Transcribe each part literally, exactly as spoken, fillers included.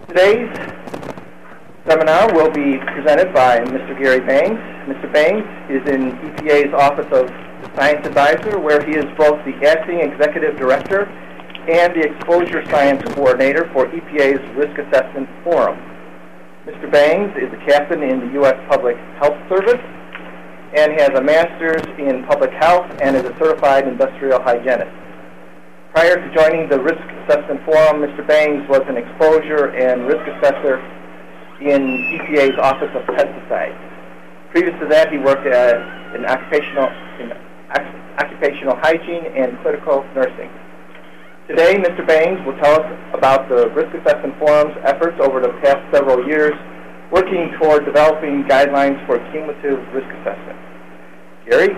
Today's seminar will be presented by Mister Gary Bangs. Mister Bangs is in E P A's Office of Science Advisor, where he is both the Acting Executive Director and the Exposure Science Coordinator for E P A's Risk Assessment Forum. Mister Bangs is a captain in the U S Public Health Service and has a master's in public health and is a certified industrial hygienist. Prior to joining the Risk Assessment Forum, Mister Bangs was an exposure and risk assessor in E P A's Office of Pesticides. Previous to that, he worked as in occupational, in occupational hygiene and clinical nursing. Today, Mister Bangs will tell us about the Risk Assessment Forum's efforts over the past several years, working toward developing guidelines for cumulative risk assessment. Gary?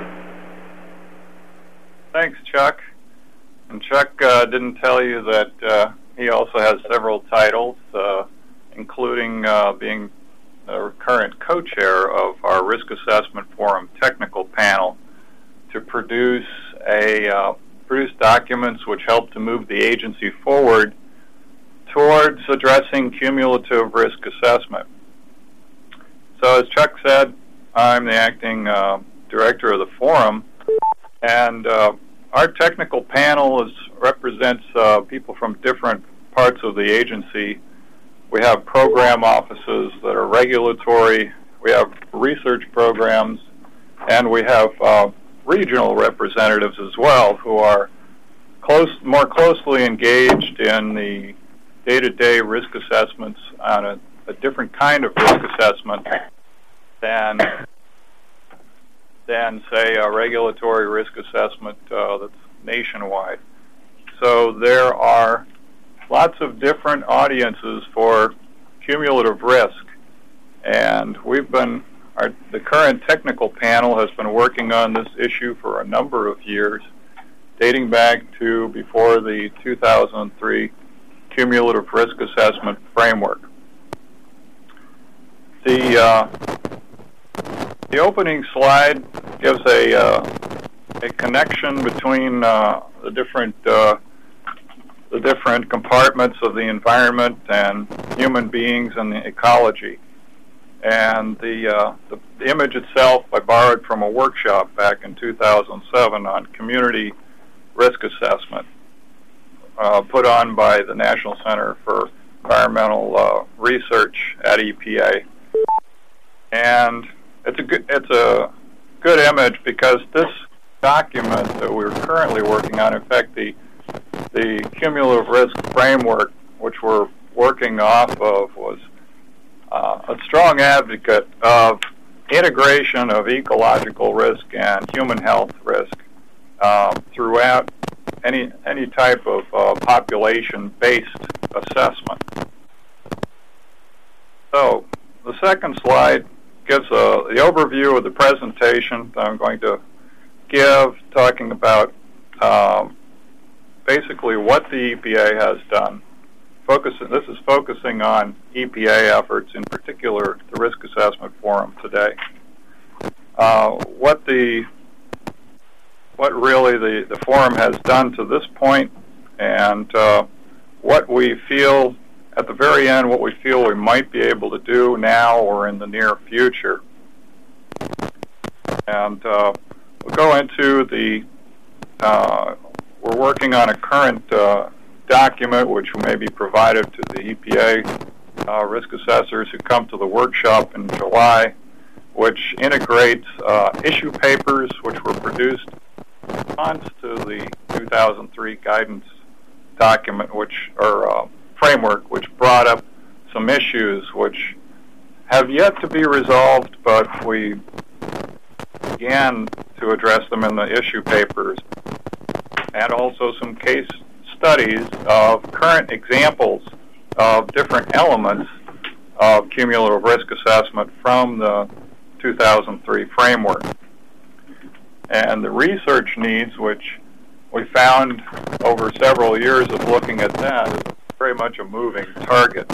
Thanks, Chuck. And Chuck uh, didn't tell you that uh, he also has several titles, uh, including uh, being the current co-chair of our Risk Assessment Forum Technical Panel to produce a uh, produce documents which help to move the agency forward towards addressing cumulative risk assessment. So as Chuck said, I'm the acting uh, director of the forum, and uh, our technical panel is, represents uh, people from different parts of the agency. We have program offices that are regulatory, we have research programs, and we have uh, regional representatives as well who are close, more closely engaged in the day-to-day risk assessments on a, a different kind of risk assessment than than, say, a regulatory risk assessment uh, that's nationwide. So there are lots of different audiences for cumulative risk, and we've been, our, the current technical panel has been working on this issue for a number of years, dating back to before the two thousand three Cumulative Risk Assessment Framework. The uh, The opening slide gives a uh, a connection between uh, the different uh, the different compartments of the environment and human beings and the ecology. And the, uh, the the image itself I borrowed from a workshop back in two thousand seven on community risk assessment, uh, put on by the National Center for Environmental uh, Research at E P A. And It's a good, it's a good image because this document that we're currently working on, in fact, the the cumulative risk framework, which we're working off of, was uh, a strong advocate of integration of ecological risk and human health risk um, throughout any any type of uh, population-based assessment. So the second slide gives a, the overview of the presentation that I'm going to give, talking about um, basically what the E P A has done. Focus, this is focusing on E P A efforts, in particular the Risk Assessment Forum today. Uh, what the what really the, the forum has done to this point, and uh, what we feel at the very end, what we feel we might be able to do now or in the near future. And uh, we'll go into the, uh, we're working on a current uh, document which may be provided to the E P A uh, risk assessors who come to the workshop in July, which integrates uh, issue papers which were produced in response to the two thousand three guidance document, which, or uh, framework, which brought up some issues which have yet to be resolved, but we began to address them in the issue papers, and also some case studies of current examples of different elements of cumulative risk assessment from the two thousand three framework. And the research needs, which we found over several years of looking at that, is very much a moving target.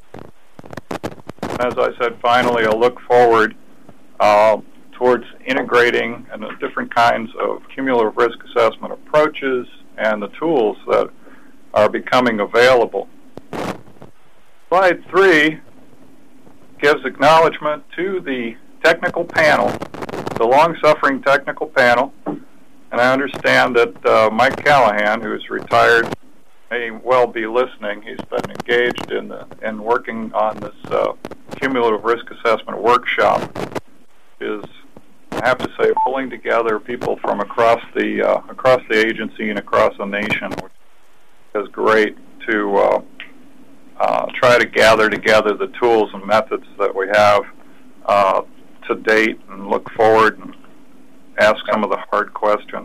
As I said, finally, a look forward uh, towards integrating and the different kinds of cumulative risk assessment approaches and the tools that are becoming available. Slide three gives acknowledgement to the technical panel, the long-suffering technical panel, and I understand that uh, Mike Callahan, who is retired, may well be listening. He's been engaged in the, in working on this uh, cumulative risk assessment workshop. Is, I have to say, pulling together people from across the uh, across the agency and across the nation, which is great to uh, uh, try to gather together the tools and methods that we have uh, to date and look forward and ask some of the hard questions.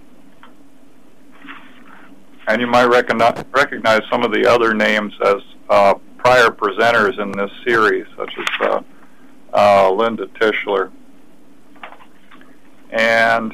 And you might recognize, recognize some of the other names as uh, prior presenters in this series, such as uh, uh, Linda Tischler. And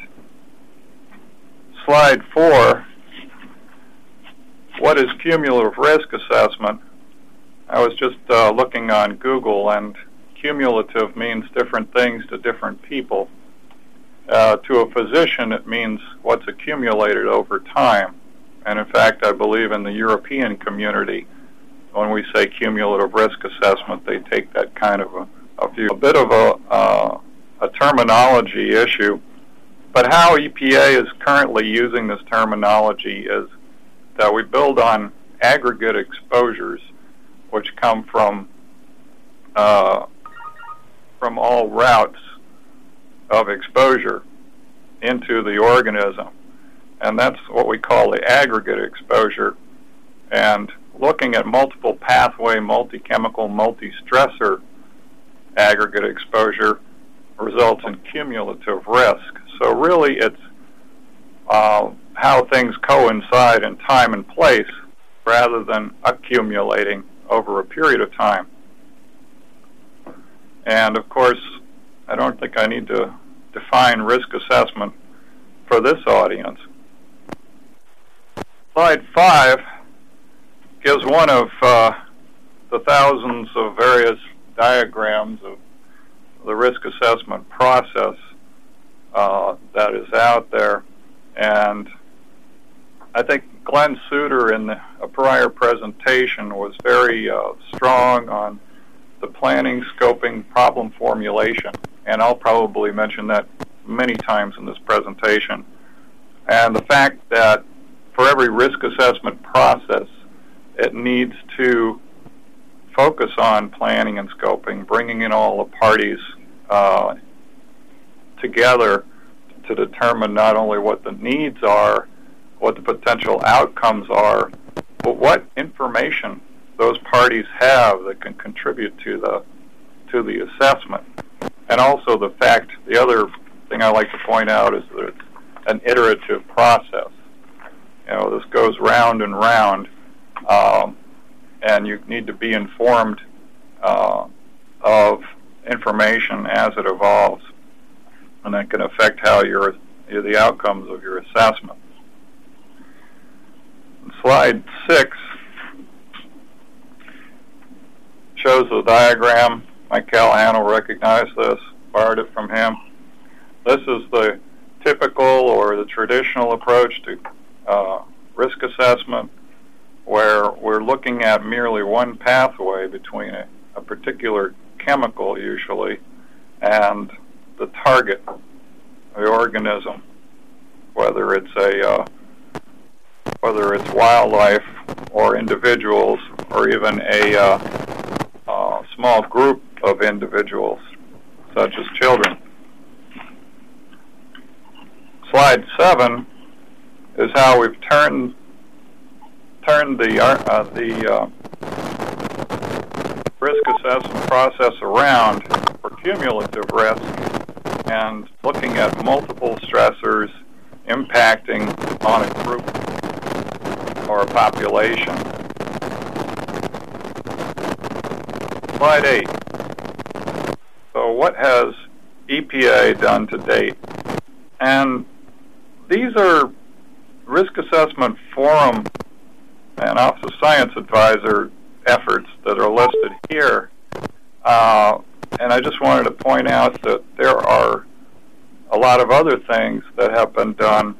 slide four, what is cumulative risk assessment? I was just uh, looking on Google, and cumulative means different things to different people. Uh, to a physician, it means what's accumulated over time. And in fact, I believe in the European community, when we say cumulative risk assessment, they take that kind of a, a view. A bit of a, uh, a terminology issue, but how E P A is currently using this terminology is that we build on aggregate exposures, which come from uh, from all routes of exposure into the organism. And that's what we call the aggregate exposure. And looking at multiple pathway, multi-chemical, multi-stressor aggregate exposure results in cumulative risk. So really it's uh, how things coincide in time and place rather than accumulating over a period of time. And of course, I don't think I need to define risk assessment for this audience. Slide five gives one of uh, the thousands of various diagrams of the risk assessment process uh, that is out there. And I think Glenn Suter in the, a prior presentation was very uh, strong on the planning, scoping, problem formulation. And I'll probably mention that many times in this presentation. And the fact that for every risk assessment process, it needs to focus on planning and scoping, bringing in all the parties uh, together to determine not only what the needs are, what the potential outcomes are, but what information those parties have that can contribute to the to the assessment. And also the fact, the other thing I like to point out is that it's an iterative process. You know, this goes round and round, um, and you need to be informed uh, of information as it evolves, and that can affect how your the outcomes of your assessment. Slide six shows the diagram. Mike Callahan will recognize this, borrowed it from him. This is the typical or the traditional approach to uh, risk assessment, where we're looking at merely one pathway between a, a particular chemical, usually, and the target, the organism, whether it's a uh, whether it's wildlife or individuals or even a uh, uh, small group of individuals, such as children. Slide seven is how we've turned turned the uh, the uh, risk assessment process around for cumulative risk and looking at multiple stressors impacting on a group or a population. Slide eight. So what has E P A done to date? And these are risk assessment forum and Office of Science Advisor efforts that are listed here. Uh, and I just wanted to point out that there are a lot of other things that have been done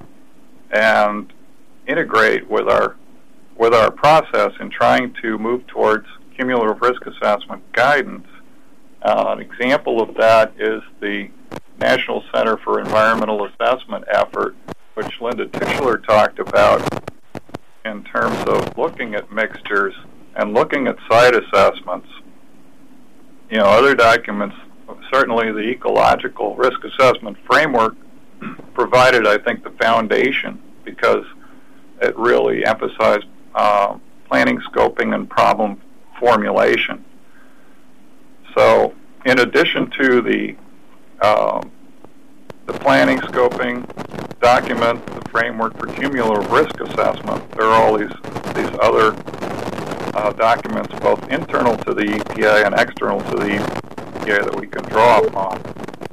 and integrate with our with our process in trying to move towards cumulative risk assessment guidance. Uh, an example of that is the National Center for Environmental Assessment effort, which Linda Tischler talked about in terms of looking at mixtures and looking at site assessments. You know, other documents, certainly the ecological risk assessment framework provided, I think, the foundation because it really emphasized uh, planning, scoping, and problem formulation. So, in addition to the uh, the planning, scoping document, the framework for cumulative risk assessment, there are all these these other uh, documents, both internal to the E P A and external to the E P A, that we can draw upon.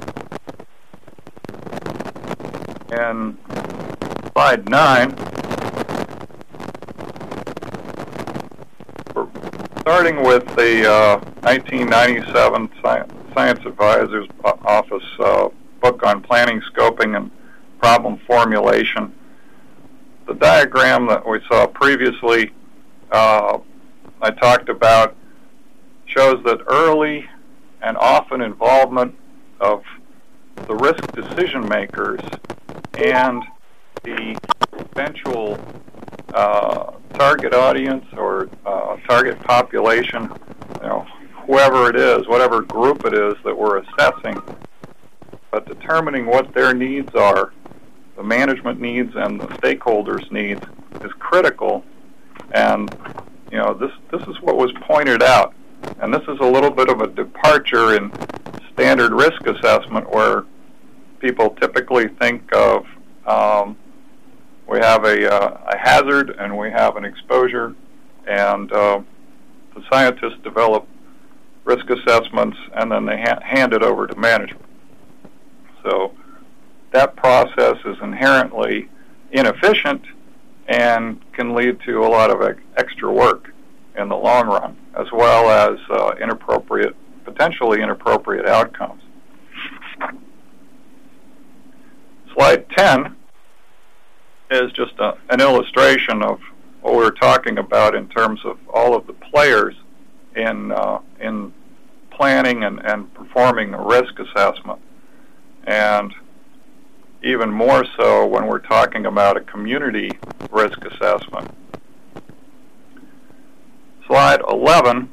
And slide nine, we're starting with the uh, nineteen ninety-seven Science, Science Advisor's Office uh, book on planning, scoping, and problem formulation. The diagram that we saw previously, uh, I talked about, shows that early and often involvement of the risk decision makers and the eventual uh, target audience or uh, target population, you know, whoever it is, whatever group it is that we're assessing, but determining what their needs are, the management needs and the stakeholders' needs, is critical. And you know, this this is what was pointed out, and this is a little bit of a departure in standard risk assessment, where people typically think of um, we have a, uh, a hazard and we have an exposure, and uh, the scientists develop risk assessments and then they ha hand it over to management. So that process is inherently inefficient and can lead to a lot of ex extra work in the long run, as well as uh, inappropriate, potentially inappropriate outcomes. Slide ten is just a, an illustration of what we're talking about in terms of all of the players in uh, in planning and, and performing a risk assessment, and even more so when we're talking about a community risk assessment. Slide eleven,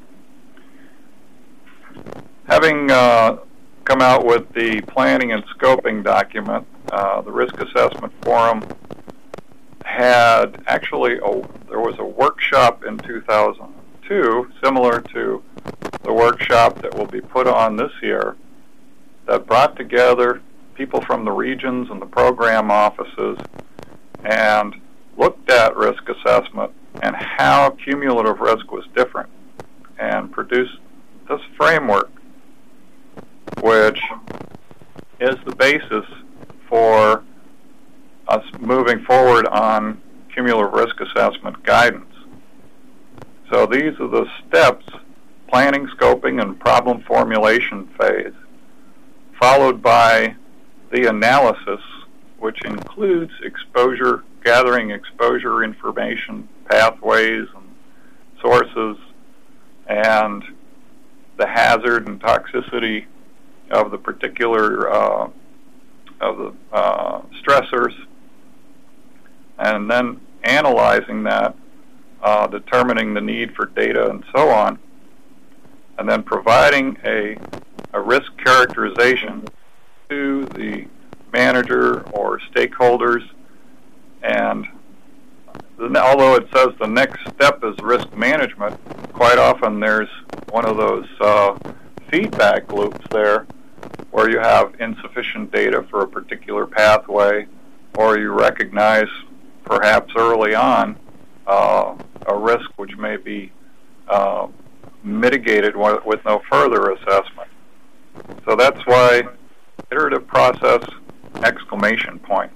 having uh, come out with the planning and scoping document, uh, the Risk Assessment Forum had actually, a, there was a workshop in two thousand two, similar to the workshop that will be put on this year, that brought together people from the regions and the program offices and looked at risk assessment and how cumulative risk was different, and produced this framework, which is the basis for us moving forward on cumulative risk assessment guidance. So these are the steps: planning, scoping, and problem formulation phase, followed by the analysis, which includes exposure, gathering exposure information, pathways and sources, and the hazard and toxicity of the particular uh, of the uh, stressors, and then analyzing that, uh, determining the need for data and so on, and then providing a, a risk characterization to the manager or stakeholders. And the, although it says the next step is risk management, quite often there's one of those uh, feedback loops there where you have insufficient data for a particular pathway, or you recognize perhaps early on uh, a risk which may be uh, mitigated with no further assessment. So that's why iterative process, exclamation point.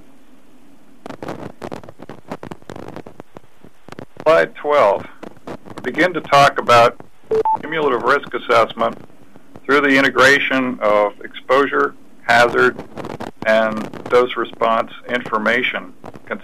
Slide twelve. We begin to talk about cumulative risk assessment through the integration of exposure, hazard, and dose response information,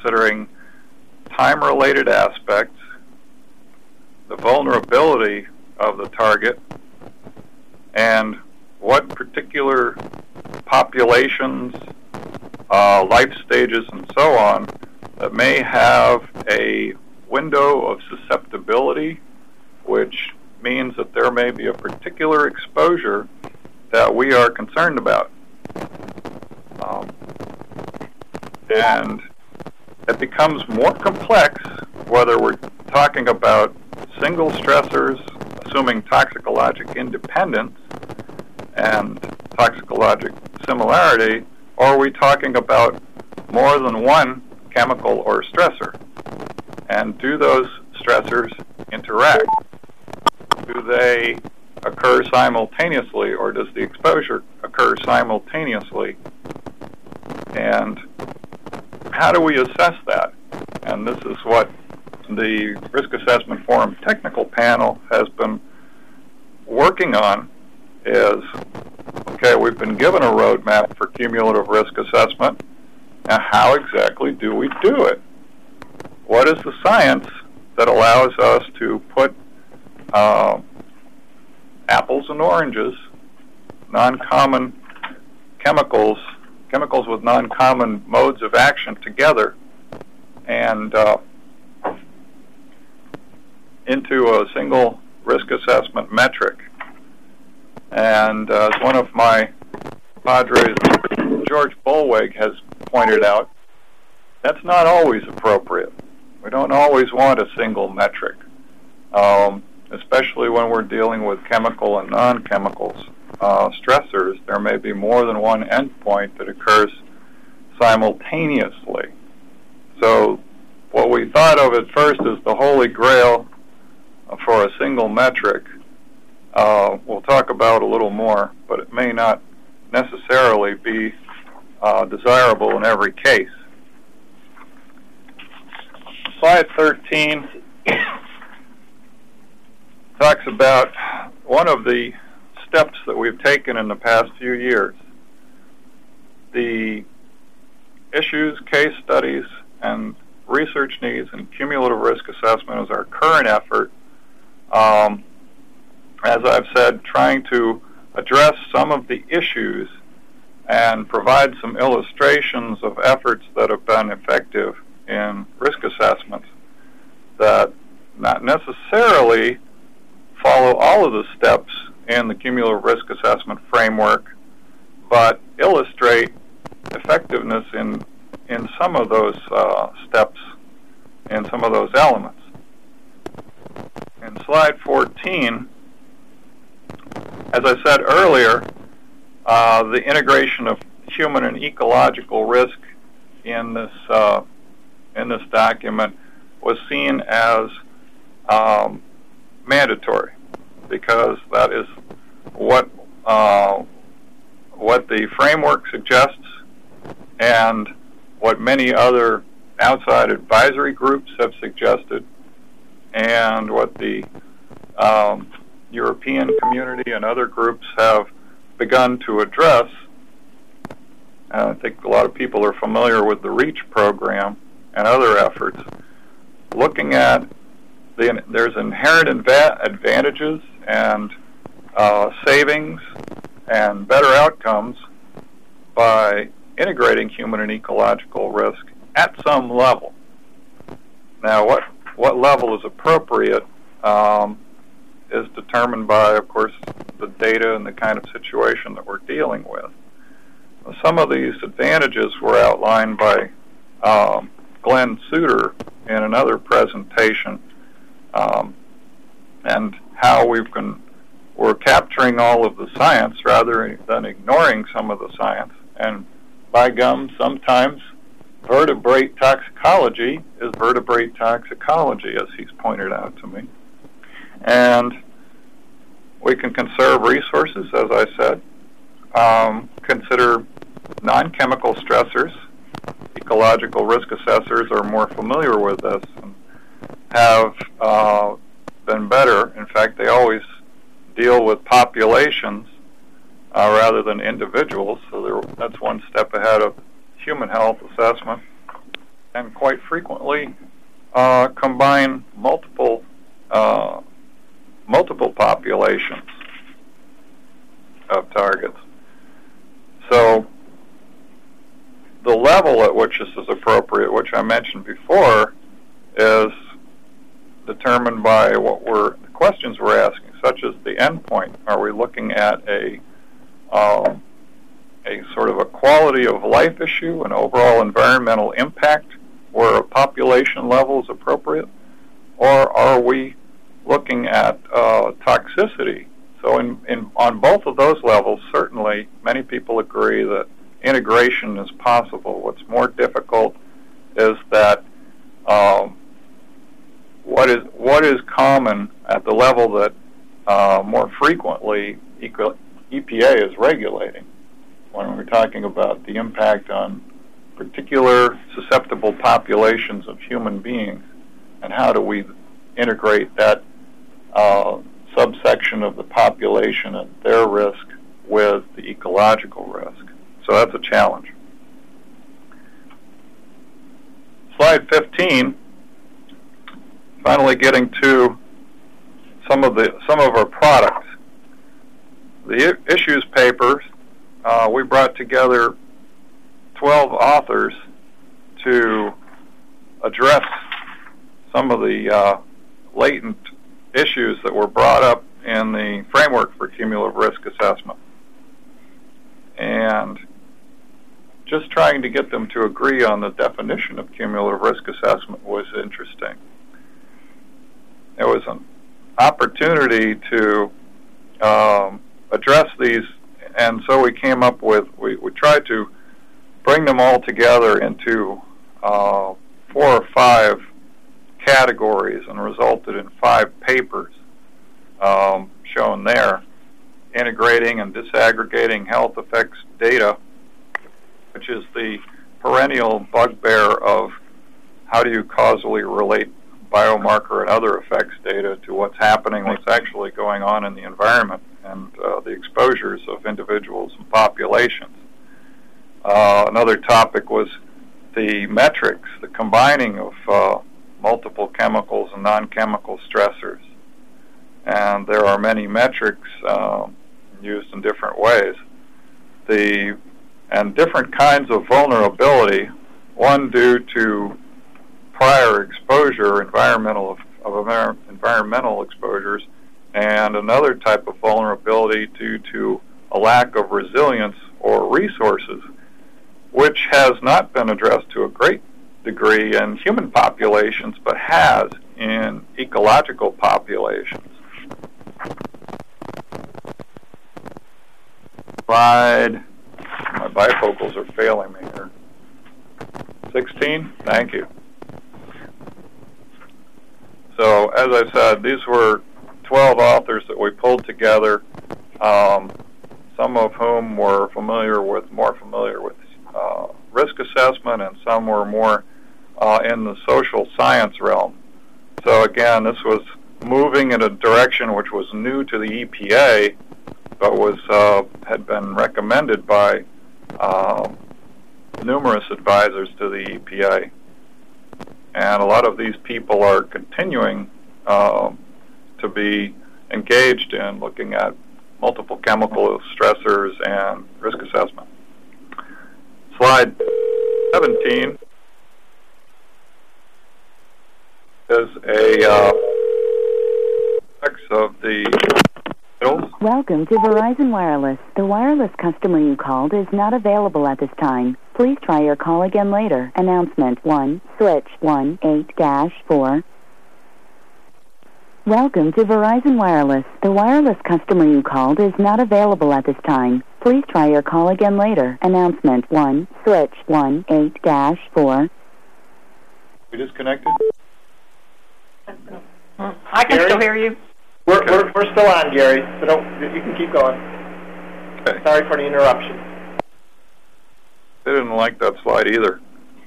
considering time-related aspects, the vulnerability of the target and what particular populations, uh, life stages, and so on that may have a window of susceptibility, which means that there may be a particular exposure that we are concerned about. Um, and it becomes more complex whether we're talking about single stressors, assuming toxicologic independence and toxicologic similarity, or are we talking about more than one chemical or stressor? And do those stressors interact? Do they occur simultaneously, or does the exposure occur simultaneously? And how do we assess that? And this is what the Risk Assessment Forum Technical Panel has been working on is, okay, we've been given a roadmap for cumulative risk assessment. Now, how exactly do we do it? What is the science that allows us to put uh, apples and oranges, non-common chemicals, chemicals with non-common modes of action together and uh, into a single risk assessment metric? And uh, as one of my padres, George Bolweg, has pointed out, that's not always appropriate. We don't always want a single metric, um, especially when we're dealing with chemical and non-chemicals uh, stressors. There may be more than one endpoint that occurs simultaneously. So what we thought of at first as the holy grail for a single metric, uh, we'll talk about a little more, but it may not necessarily be uh, desirable in every case. Slide thirteen talks about one of the steps that we've taken in the past few years. The issues, case studies, and research needs and cumulative risk assessment is our current effort. Um, as I've said, trying to address some of the issues and provide some illustrations of efforts that have been effective in risk assessments that not necessarily follow all of the steps in the cumulative risk assessment framework, but illustrate effectiveness in in some of those uh, steps, in some of those elements. In slide fourteen, as I said earlier, uh, the integration of human and ecological risk in this uh, in this document was seen as um, mandatory, because that is what uh, what the framework suggests and what many other outside advisory groups have suggested, and what the um, European community and other groups have begun to address. And I think a lot of people are familiar with the REACH program and other efforts, looking at the, there's inherent inva- advantages and uh, savings and better outcomes by integrating human and ecological risk at some level. Now, what what level is appropriate um, is determined by, of course, the data and the kind of situation that we're dealing with. Some of these advantages were outlined by um, Glenn Suter in another presentation, um, and how we've been, we're capturing all of the science rather than ignoring some of the science. And by gum, sometimes vertebrate toxicology is vertebrate toxicology, as he's pointed out to me. And we can conserve resources, as I said, um, consider non-chemical stressors. Ecological risk assessors are more familiar with this and have uh, been better. In fact, they always deal with populations uh, rather than individuals, so that's one step ahead of human health assessment, and quite frequently uh, combine multiple uh, multiple populations of targets. So the level at which this is appropriate, which I mentioned before, is determined by what we're, the questions we're asking, such as the endpoint. Are we looking at a um, a sort of a quality of life issue, an overall environmental impact, where a population level is appropriate? Or are we looking at uh, toxicity? So in, in, on both of those levels, certainly many people agree that integration is possible. What's more difficult is that um, what is what is common at the level that uh, more frequently E P A is regulating, when we're talking about the impact on particular susceptible populations of human beings, and how do we integrate that uh, subsection of the population and their risk with the ecological risk. So that's a challenge. Slide fifteen, finally getting to some of the some of our products. The issues papers, uh, we brought together twelve authors to address some of the uh, latent issues that were brought up in the framework for cumulative risk assessment. And just trying to get them to agree on the definition of cumulative risk assessment was interesting. There was an opportunity to um, address these, and so we came up with, we, we tried to bring them all together into uh, four or five categories, and resulted in five papers um, shown there, integrating and disaggregating health effects data, which is the perennial bugbear of how do you causally relate biomarker and other effects data to what's happening, what's actually going on in the environment, and uh, the exposures of individuals and populations. Uh, another topic was the metrics, the combining of uh, multiple chemicals and non-chemical stressors. And there are many metrics uh, used in different ways. The and different kinds of vulnerability, one due to prior exposure, environmental of environmental exposures, and another type of vulnerability due to a lack of resilience or resources, which has not been addressed to a great degree in human populations, but has in ecological populations. Slide, my bifocals are failing me here. sixteen, thank you. So, as I said, these were twelve authors that we pulled together, um, some of whom were familiar with, more familiar with uh, risk assessment, and some were more uh, in the social science realm. So again, this was moving in a direction which was new to the E P A, but was uh, had been recommended by uh, numerous advisors to the E P A. And a lot of these people are continuing uh, to be engaged in looking at multiple chemical stressors and risk assessment. Slide seventeen is a uh, of the Welcome to Verizon Wireless. The wireless customer you called is not available at this time. Please try your call again later. Announcement one, switch one eight dash four. Welcome to Verizon Wireless. The wireless customer you called is not available at this time. Please try your call again later. Announcement one, switch one eight dash four. We disconnected? I can Gary? still hear you. We're, we're, we're still on, Gary, so don't, you can keep going. Okay. Sorry for the interruption. They didn't like that slide either.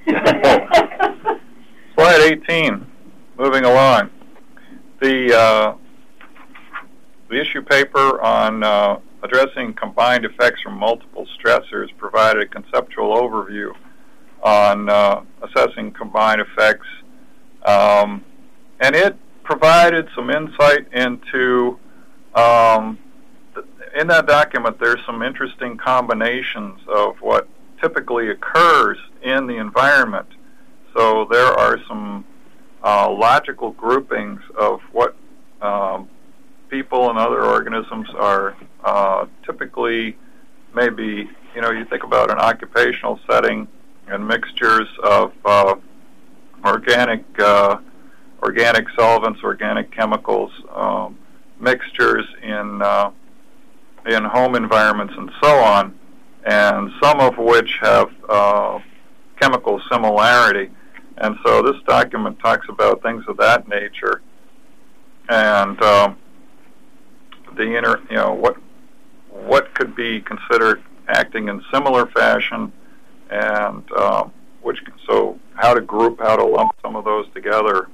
Slide eighteen, moving along. The, uh, the issue paper on uh, addressing combined effects from multiple stressors provided a conceptual overview on uh, assessing combined effects, um, and it provided some insight into, um, in that document, there's some interesting combinations of what typically occurs in the environment. So there are some uh, logical groupings of what um, people and other organisms are uh, typically, maybe, you know, you think about an occupational setting and mixtures of uh, organic uh, organic solvents, organic chemicals, um, mixtures in uh, in home environments and so on, and some of which have uh, chemical similarity. And so this document talks about things of that nature, and um, the inner, you know, what what could be considered acting in similar fashion, and um, which so how to group, how to lump some of those together.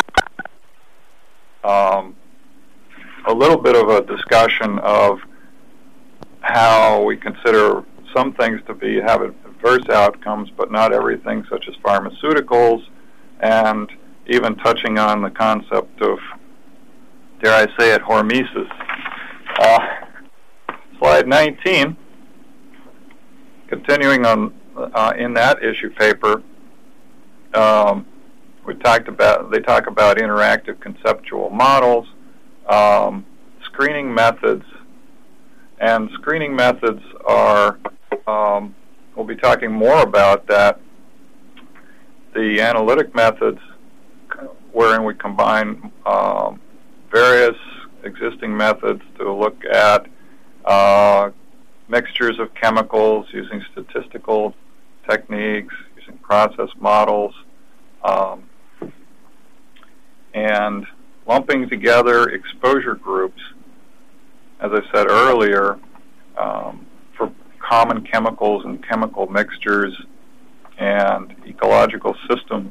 Um, a little bit of a discussion of how we consider some things to be have adverse outcomes, but not everything, such as pharmaceuticals, and even touching on the concept of, dare I say it, hormesis. Uh, slide nineteen, continuing on uh, in that issue paper, um, we talked about, they talk about interactive conceptual models, um, screening methods, and screening methods are, um, we'll be talking more about that. The analytic methods, wherein we combine um, various existing methods to look at uh, mixtures of chemicals using statistical techniques, using process models, um, and lumping together exposure groups, as I said earlier, um, for common chemicals and chemical mixtures and ecological systems,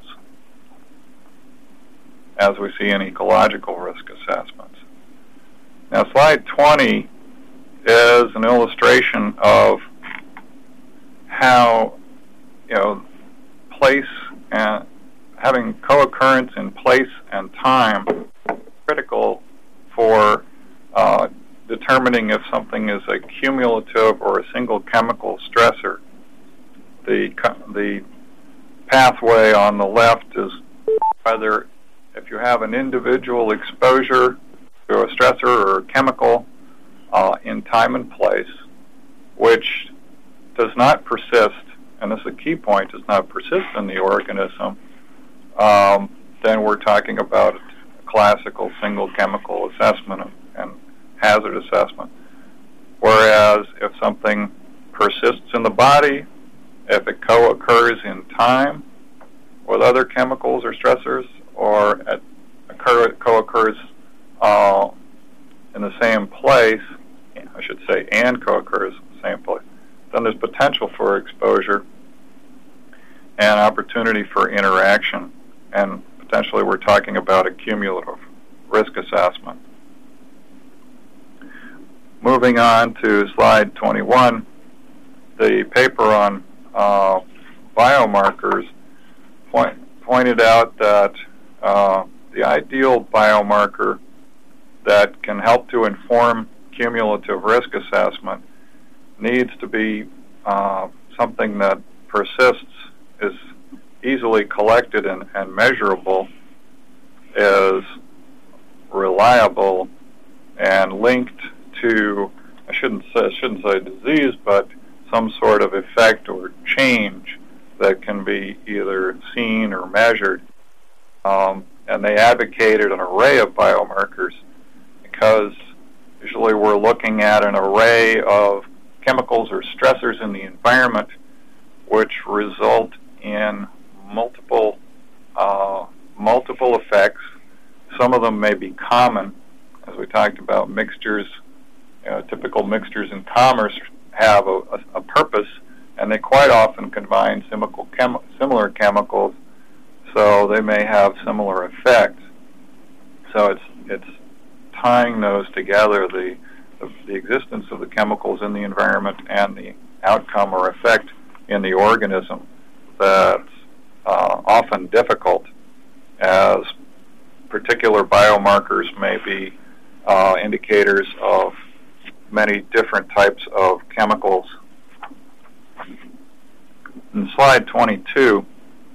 as we see in ecological risk assessments. Now, slide twenty is an illustration of how, you know, place and having co-occurrence in place and time critical for uh, determining if something is a cumulative or a single chemical stressor. The the pathway on the left is whether if you have an individual exposure to a stressor or a chemical uh, in time and place, which does not persist, and this is a key point, does not persist in the organism, um, then we're talking about a classical single chemical assessment and, and hazard assessment. Whereas if something persists in the body, if it co-occurs in time with other chemicals or stressors, or at occur, co-occurs uh, in the same place, I should say, and co-occurs in the same place, then there's potential for exposure and opportunity for interaction, and potentially we're talking about a cumulative risk assessment. Moving on to slide twenty-one, the paper on uh, biomarkers point, pointed out that uh, the ideal biomarker that can help to inform cumulative risk assessment needs to be uh, something that persists, is easily collected and, and measurable, is reliable, and linked to, I shouldn't say, I shouldn't say disease, but some sort of effect or change that can be either seen or measured. Um, and they advocated an array of biomarkers because usually we're looking at an array of chemicals or stressors in the environment which result in multiple uh, multiple effects. Some of them may be common, as we talked about mixtures. You know, typical mixtures in commerce have a, a, a purpose, and they quite often combine chemical chem similar chemicals, so they may have similar effects. So it's it's tying those together, the, the the existence of the chemicals in the environment and the outcome or effect in the organism, that's uh, often difficult, as particular biomarkers may be uh, indicators of many different types of chemicals. In slide twenty-two,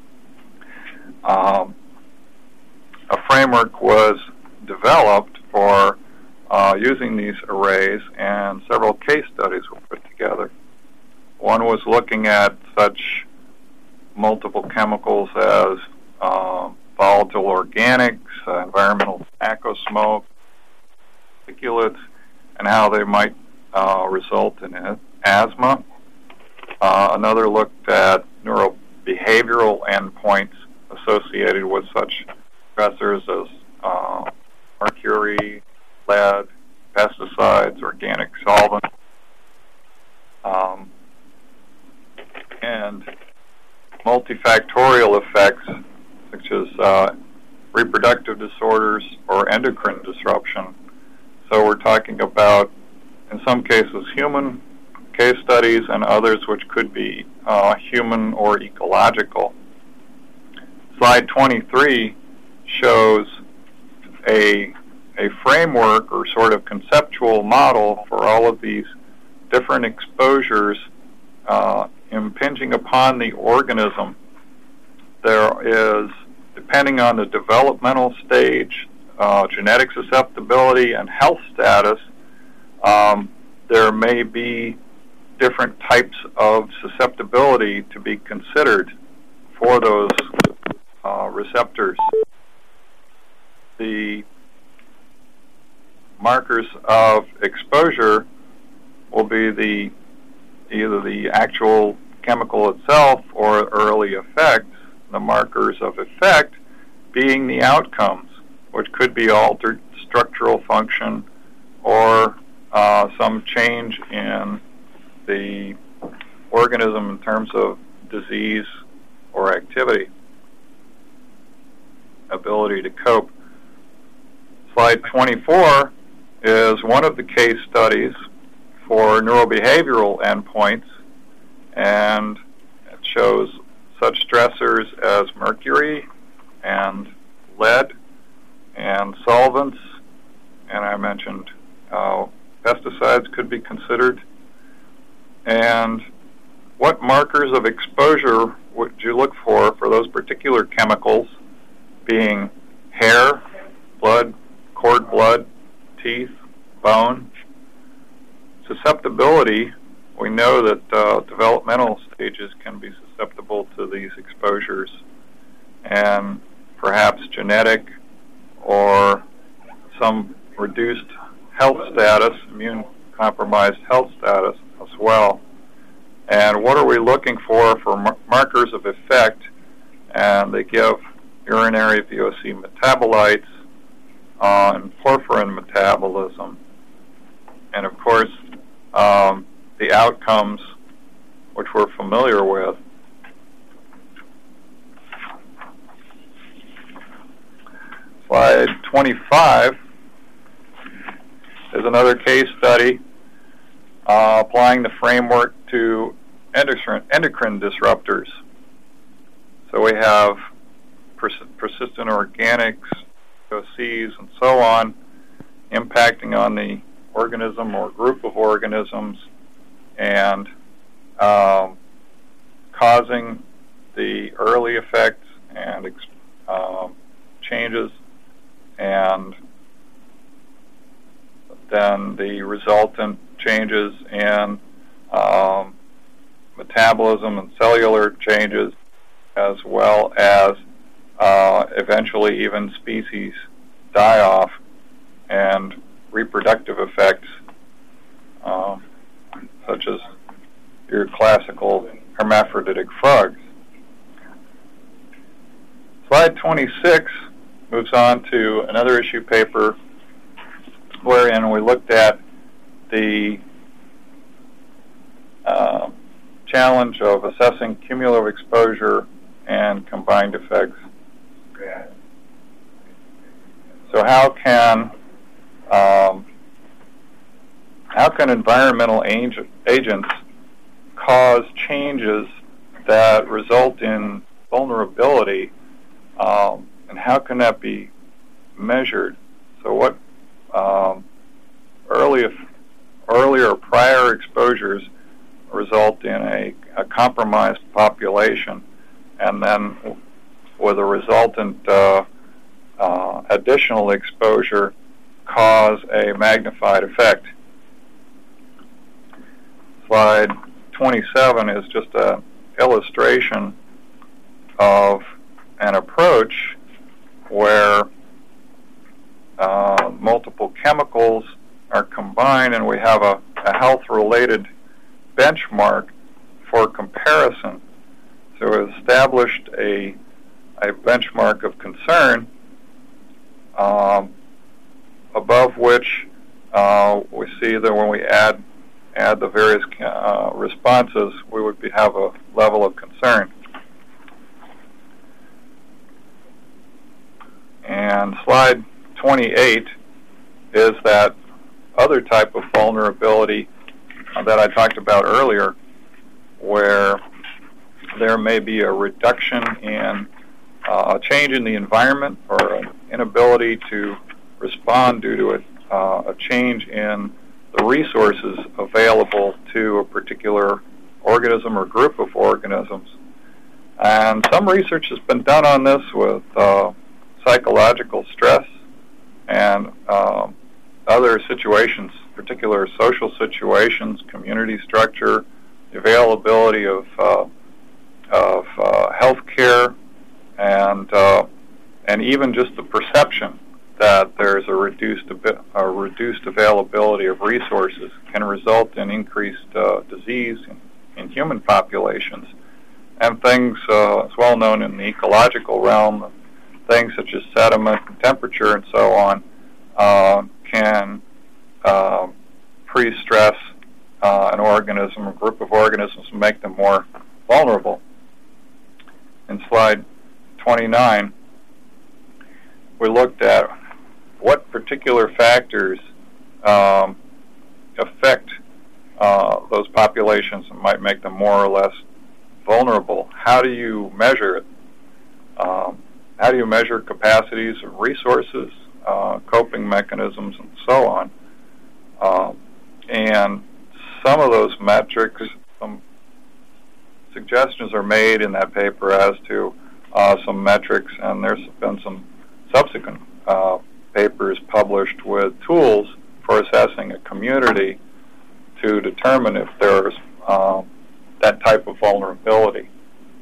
um, a framework was developed for uh, using these arrays, and several case studies were put together. One was looking at such multiple chemicals as uh, volatile organics, uh, environmental tobacco smoke, particulates, and how they might uh, result in asthma. Uh, another looked at neurobehavioral endpoints associated with such stressors as uh, mercury, lead, pesticides, organic solvents, um, and multifactorial effects such as uh, reproductive disorders or endocrine disruption. So we're talking about, in some cases, human case studies, and others which could be uh, human or ecological. Slide twenty-three shows a, a framework or sort of conceptual model for all of these different exposures uh, impinging upon the organism. There is, depending on the developmental stage, uh, genetic susceptibility, and health status, um, there may be different types of susceptibility to be considered for those uh, receptors. The markers of exposure will be the either the actual chemical itself or early effects, the markers of effect being the outcomes, which could be altered structural function or uh, some change in the organism in terms of disease or activity, ability to cope. Slide twenty-four is one of the case studies for neurobehavioral endpoints, and it shows such stressors as mercury and lead and solvents, and I mentioned uh, pesticides could be considered. And what markers of exposure would you look for for those particular chemicals, being hair, blood, cord blood, teeth, bone? Susceptibility, we know that uh, developmental stages can be susceptible to these exposures, and perhaps genetic or some reduced health status, immune-compromised health status as well. And what are we looking for for mar- markers of effect? And they give urinary V O C metabolites uh, and porphyrin metabolism. And of course, um, the outcomes, which we're familiar with. Slide twenty-five is another case study uh, applying the framework to endocrine, endocrine disruptors. So we have pers- persistent organics, O Cs, and so on, impacting on the organism or group of organisms and um, causing the early effects and ex- um, changes, and then the resultant changes in um, metabolism and cellular changes, as well as uh, eventually even species die-off and reproductive effects, um, such as your classical hermaphroditic frogs. Slide twenty-six moves on to another issue paper wherein we looked at the uh, challenge of assessing cumulative exposure and combined effects. So how can um, how can environmental ag- agents cause changes that result in vulnerability, um, and how can that be measured. So what um, early, earlier prior exposures result in a, a compromised population, and then with a resultant uh, uh, additional exposure cause a magnified effect. Slide twenty-seven is just an illustration of an approach where uh, multiple chemicals are combined and we have a, a health-related benchmark for comparison. So we established a, a benchmark of concern um, above which uh, we see that when we add add the various uh, responses, we would be, have a level of concern. And slide twenty-eight is that other type of vulnerability that I talked about earlier, where there may be a reduction in uh, a change in the environment or an inability to respond due to a, uh, a change in the resources available to a particular organism or group of organisms. And some research has been done on this with uh, psychological stress and um, other situations, particular social situations, community structure, availability of uh, of uh, health care, and uh, and even just the perception that there's a reduced a reduced availability of resources can result in increased uh, disease in, in human populations. And things, uh, it's well known in the ecological realm, things such as sediment and temperature and so on uh, can uh, pre-stress uh, an organism or group of organisms and make them more vulnerable. In slide twenty-nine, we looked at what particular factors um, affect uh, those populations and might make them more or less vulnerable. How do you measure it? Um, how do you measure capacities of resources, uh, coping mechanisms, and so on? Uh, and some of those metrics, some suggestions are made in that paper as to uh, some metrics, and there's been some subsequent uh, papers published with tools for assessing a community to determine if there's um, that type of vulnerability.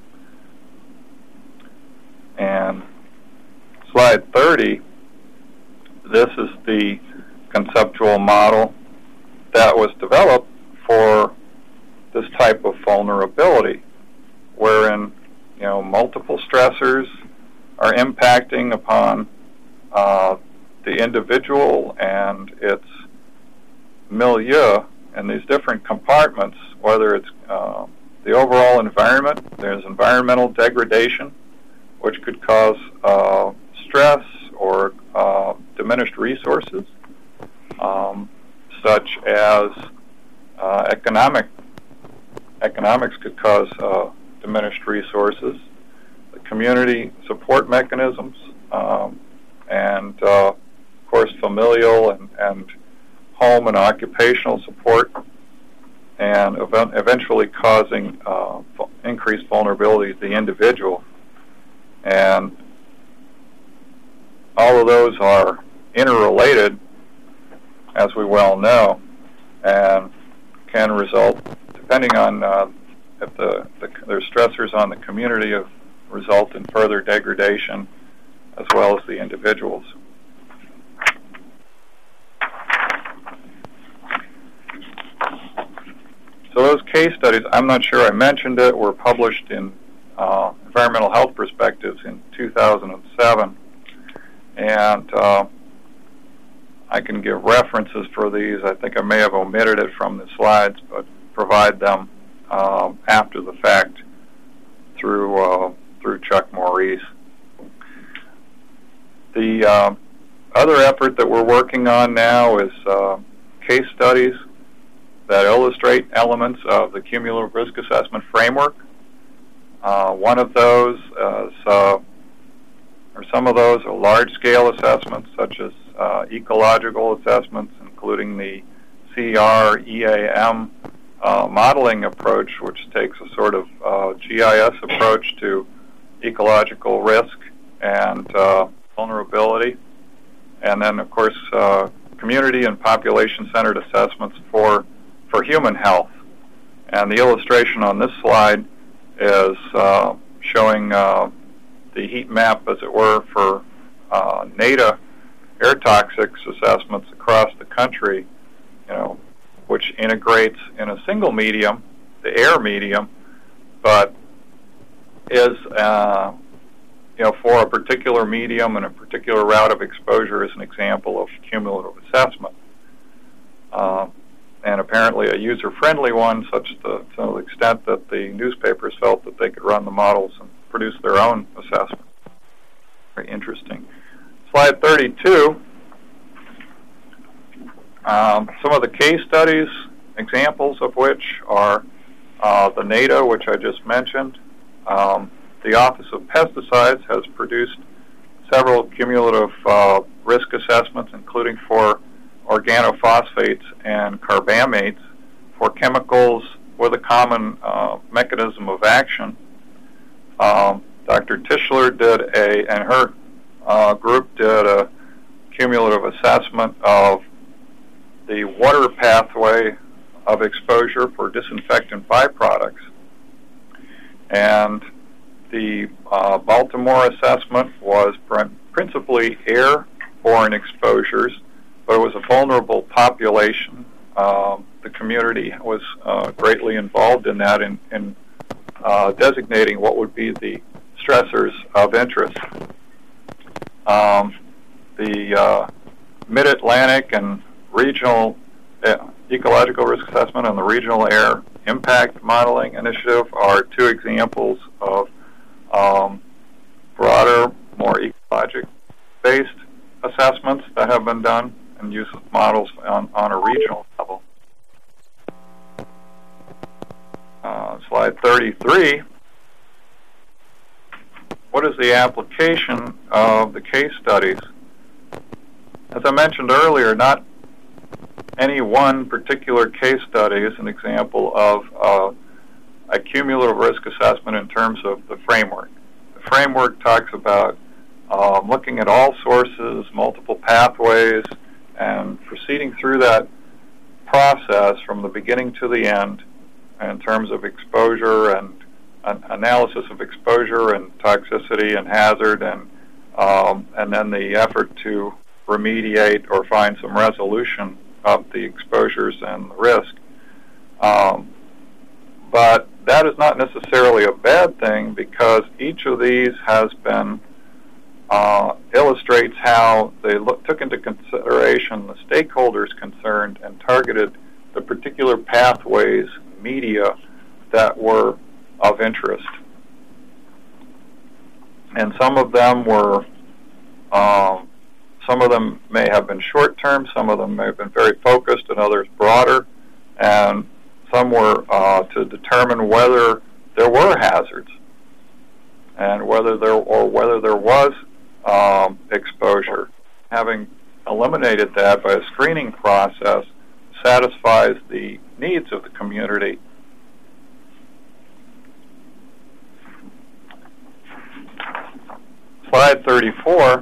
And slide thirty, this is the conceptual model that was developed for this type of vulnerability, wherein you know multiple stressors are impacting upon uh, the individual and its milieu and these different compartments, whether it's uh, the overall environment, there's environmental degradation, which could cause uh, stress or uh, diminished resources, um, such as uh, economic economics could cause uh, diminished resources, the community support mechanisms, um, and uh, of course familial and, and home and occupational support, and event eventually causing uh, increased vulnerability to the individual. And all of those are interrelated, as we well know, and can result, depending on uh, if the, the there's stressors on the community, of result in further degradation as well as the individuals. So those case studies, I'm not sure I mentioned it, were published in uh, Environmental Health Perspectives in two thousand seven. And uh, I can give references for these. I think I may have omitted it from the slides, but provide them um, after the fact through uh, through Chuck Maurice. The uh, other effort that we're working on now is uh, case studies that illustrate elements of the cumulative risk assessment framework. Uh, one of those is uh, or some of those are large-scale assessments, such as uh, ecological assessments, including the C R E A M uh, modeling approach, which takes a sort of uh, G I S approach to ecological risk and uh, vulnerability. And then, of course, uh, community and population-centered assessments for, for human health. And the illustration on this slide is uh, showing uh, the heat map, as it were, for uh, NADA air toxics assessments across the country, you know, which integrates in a single medium, the air medium, but is, uh, you know, for a particular medium and a particular route of exposure is an example of cumulative assessment. Uh, and apparently a user-friendly one, such to, to the extent that the newspapers felt that they could run the models and produce their own assessment. Very interesting. Slide thirty-two. Um, some of the case studies, examples of which are uh, the NADA, which I just mentioned. Um, the Office of Pesticides has produced several cumulative uh, risk assessments, including for organophosphates and carbamates for chemicals with a common uh, mechanism of action. Um, Doctor Tischler did a, and her uh, group did a cumulative assessment of the water pathway of exposure for disinfectant byproducts. And the uh, Baltimore assessment was pr principally airborne exposures, but it was a vulnerable population. Um, the community was uh, greatly involved in that in, in uh, designating what would be the stressors of interest. Um, the uh, Mid-Atlantic and Regional uh, Ecological Risk Assessment and the Regional Air Impact Modeling Initiative are two examples of um, broader, more ecologic-based assessments that have been done and use of models on, on a regional level. Uh, slide thirty-three. What is the application of the case studies? As I mentioned earlier, not any one particular case study is an example of uh, a cumulative risk assessment in terms of the framework. The framework talks about um, looking at all sources, multiple pathways, and proceeding through that process from the beginning to the end in terms of exposure and an analysis of exposure and toxicity and hazard, and um, and then the effort to remediate or find some resolution of the exposures and the risk. Um, but that is not necessarily a bad thing, because each of these has been uh, illustrates how they look, took into consideration the stakeholders concerned and targeted the particular pathways, media that were of interest. And some of them were, um, some of them may have been short-term, some of them may have been very focused, and others broader, and some were uh, to determine whether there were hazards and whether there or whether there was um, exposure. Having eliminated that by a screening process satisfies the needs of the community. Slide thirty-four,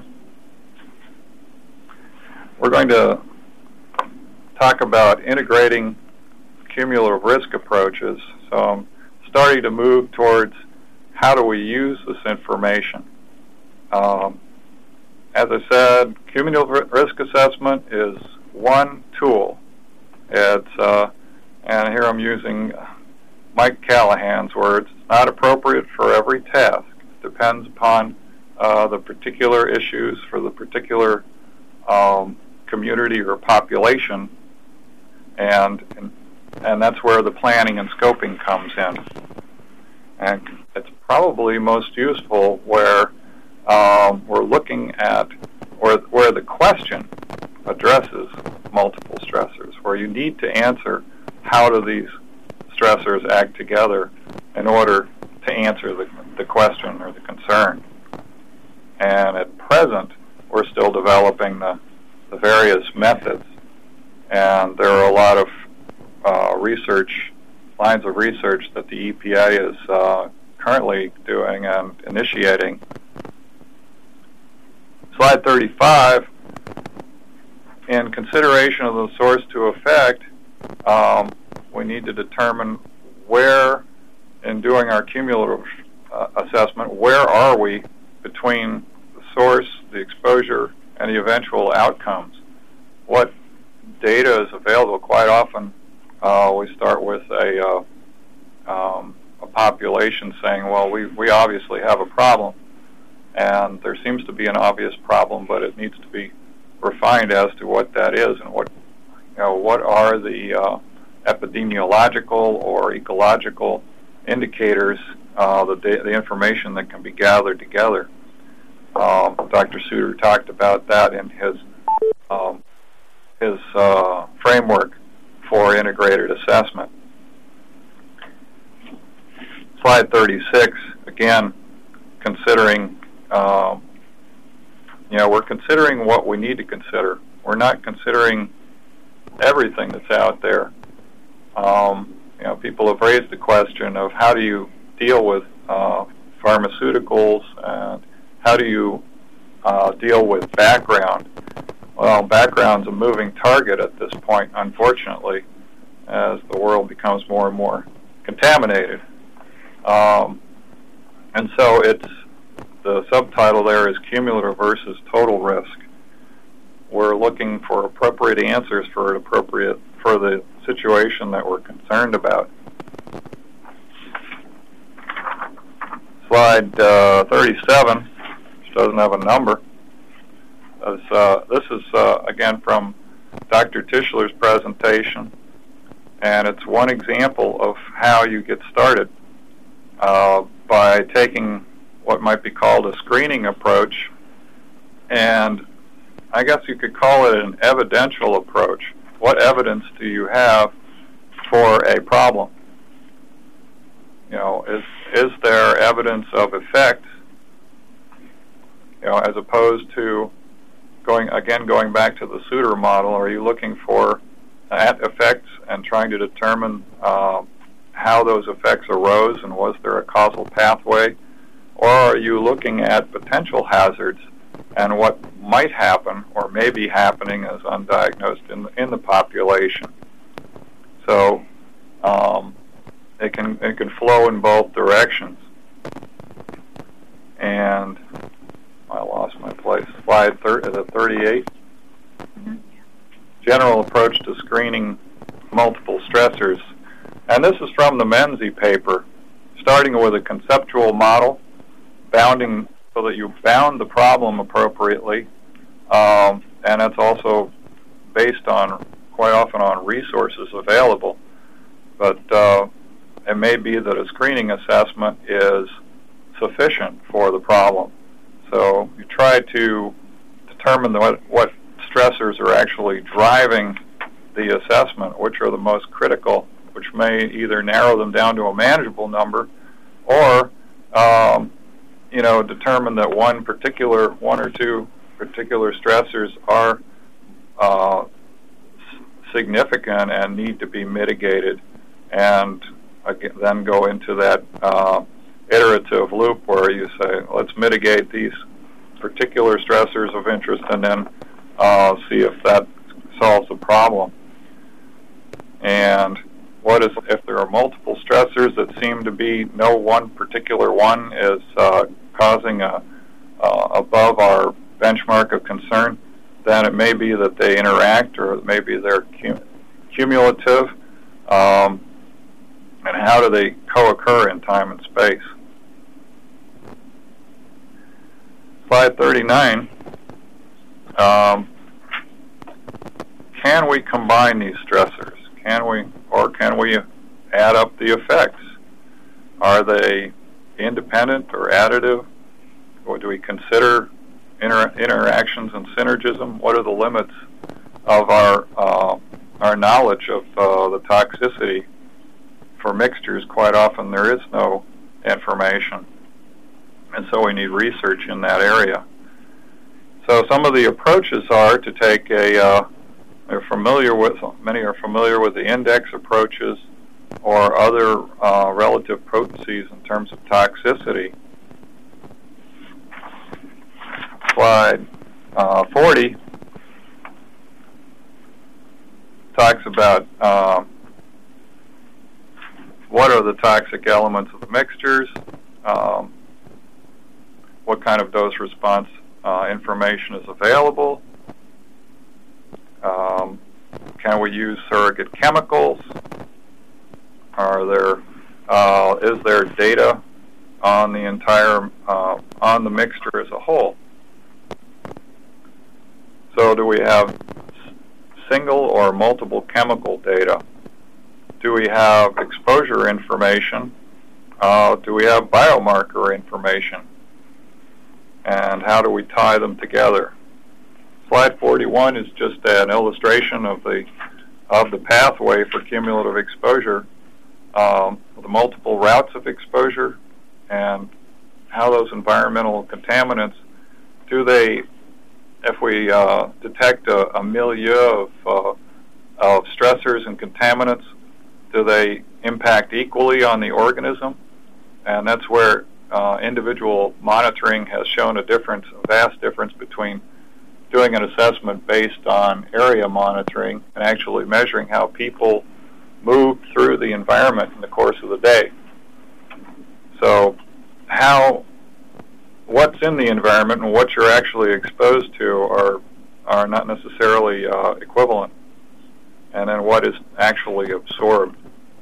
we're going to talk about integrating cumulative risk approaches. So I'm starting to move towards how do we use this information. Um, as I said, cumulative risk assessment is one tool. It's, uh, and here I'm using Mike Callahan's words, it's not appropriate for every task. It depends upon uh, the particular issues for the particular um, community or population, and, and and that's where the planning and scoping comes in. And it's probably most useful where um, we're looking at, or where the question addresses multiple stressors, where you need to answer how do these stressors act together in order to answer the, the question or the concern. And at present, we're still developing the, the various methods. And there are a lot of uh, research, lines of research that the E P A is uh, currently doing and initiating. Slide thirty-five, in consideration of the source to effect, um, we need to determine where, in doing our cumulative uh, assessment, where are we between the source, the exposure, and the eventual outcomes. What data is available? Quite often uh, we start with a, uh, um, a population saying, well, we, we obviously have a problem, and there seems to be an obvious problem, but it needs to be refined as to what that is and what, you know, what are the uh, epidemiological or ecological indicators, uh, the, the information that can be gathered together. Um, Doctor Suter talked about that in his um, his uh, framework for integrated assessment. Slide thirty-six, again, considering, um, you know, we're considering what we need to consider. We're not considering everything that's out there. Um, you know, people have raised the question of how do you deal with uh, pharmaceuticals and how do you uh, deal with background? Well, background's a moving target at this point, unfortunately, as the world becomes more and more contaminated. Um, and so it's, the subtitle there is cumulative versus total risk. We're looking for appropriate answers for appropriate for the situation that we're concerned about. Slide uh, thirty-seven, which doesn't have a number. Is, uh, this is, uh, again, from Doctor Tischler's presentation, and it's one example of how you get started uh, by taking what might be called a screening approach, and I guess you could call it an evidential approach. What evidence do you have for a problem? You know, is is there evidence of effect? You know, as opposed to going again going back to the Suter model, are you looking for at effects and trying to determine uh, how those effects arose and was there a causal pathway, or are you looking at potential hazards and what might happen or may be happening as undiagnosed in the, in the population? So um, it can it can flow in both directions. And I lost my place. Slide thir- is it thirty-eight? Mm-hmm. General approach to screening multiple stressors. And this is from the Menzie paper, starting with a conceptual model, bounding so that you bound the problem appropriately, um, and that's also based on, quite often, on resources available. But uh, it may be that a screening assessment is sufficient for the problem. So you try to determine the, what, what stressors are actually driving the assessment, which are the most critical, which may either narrow them down to a manageable number or um, you know, determine that one particular, one or two particular stressors are uh, significant and need to be mitigated, and again, then go into that uh, iterative loop where you say, let's mitigate these particular stressors of interest and then uh, see if that solves the problem. And what is, if there are multiple stressors that seem to be no one particular one is uh, causing a uh, above our benchmark of concern, then it may be that they interact, or maybe they're cum- cumulative, um, and how do they co-occur in time and space? Slide thirty-nine. Um, can we combine these stressors? Can we, or can we add up the effects? Are they independent or additive? Or do we consider inter- interactions and synergism? What are the limits of our uh, our knowledge of uh, the toxicity? For mixtures, quite often there is no information. and so we need research in that area. So some of the approaches are to take a, uh, they're familiar with, many are familiar with the index approaches or other uh, relative potencies in terms of toxicity. Slide uh, forty talks about um, what are the toxic elements of the mixtures, um, what kind of dose response uh, information is available, um, can we use surrogate chemicals, are there, uh, is there data on the entire, uh, on the mixture as a whole? So do we have single or multiple chemical data? Do we have exposure information? Uh, do we have biomarker information? And how do we tie them together? Slide forty-one is just an illustration of the of the pathway for cumulative exposure, um, the multiple routes of exposure, and how those environmental contaminants, do they, if we uh, detect a, a milieu of, uh, of stressors and contaminants, do they impact equally on the organism? And that's where uh, individual monitoring has shown a difference, a vast difference between doing an assessment based on area monitoring and actually measuring how people move through the environment in the course of the day. So how, what's in the environment and what you're actually exposed to are, are not necessarily uh, equivalent. And then what is actually absorbed.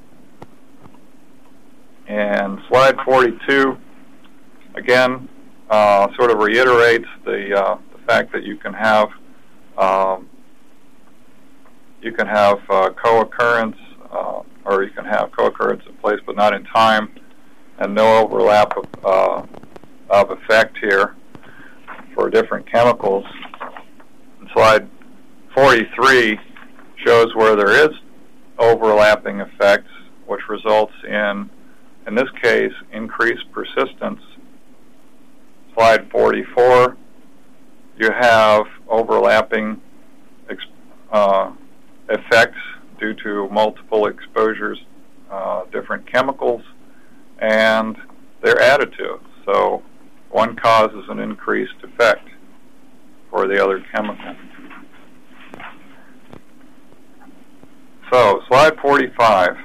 And slide forty-two, again, uh, sort of reiterates the, uh, the fact that you can have um, you can have uh, co-occurrence, uh, or you can have co-occurrence in place but not in time, and no overlap of, uh, of effect here for different chemicals. And slide forty-three shows where there is overlapping effects, which results in, in this case, increased persistence. Slide forty-four, you have overlapping ex uh, effects due to multiple exposures, uh, different chemicals, and their additives. So one causes an increased effect for the other chemical. So slide forty-five.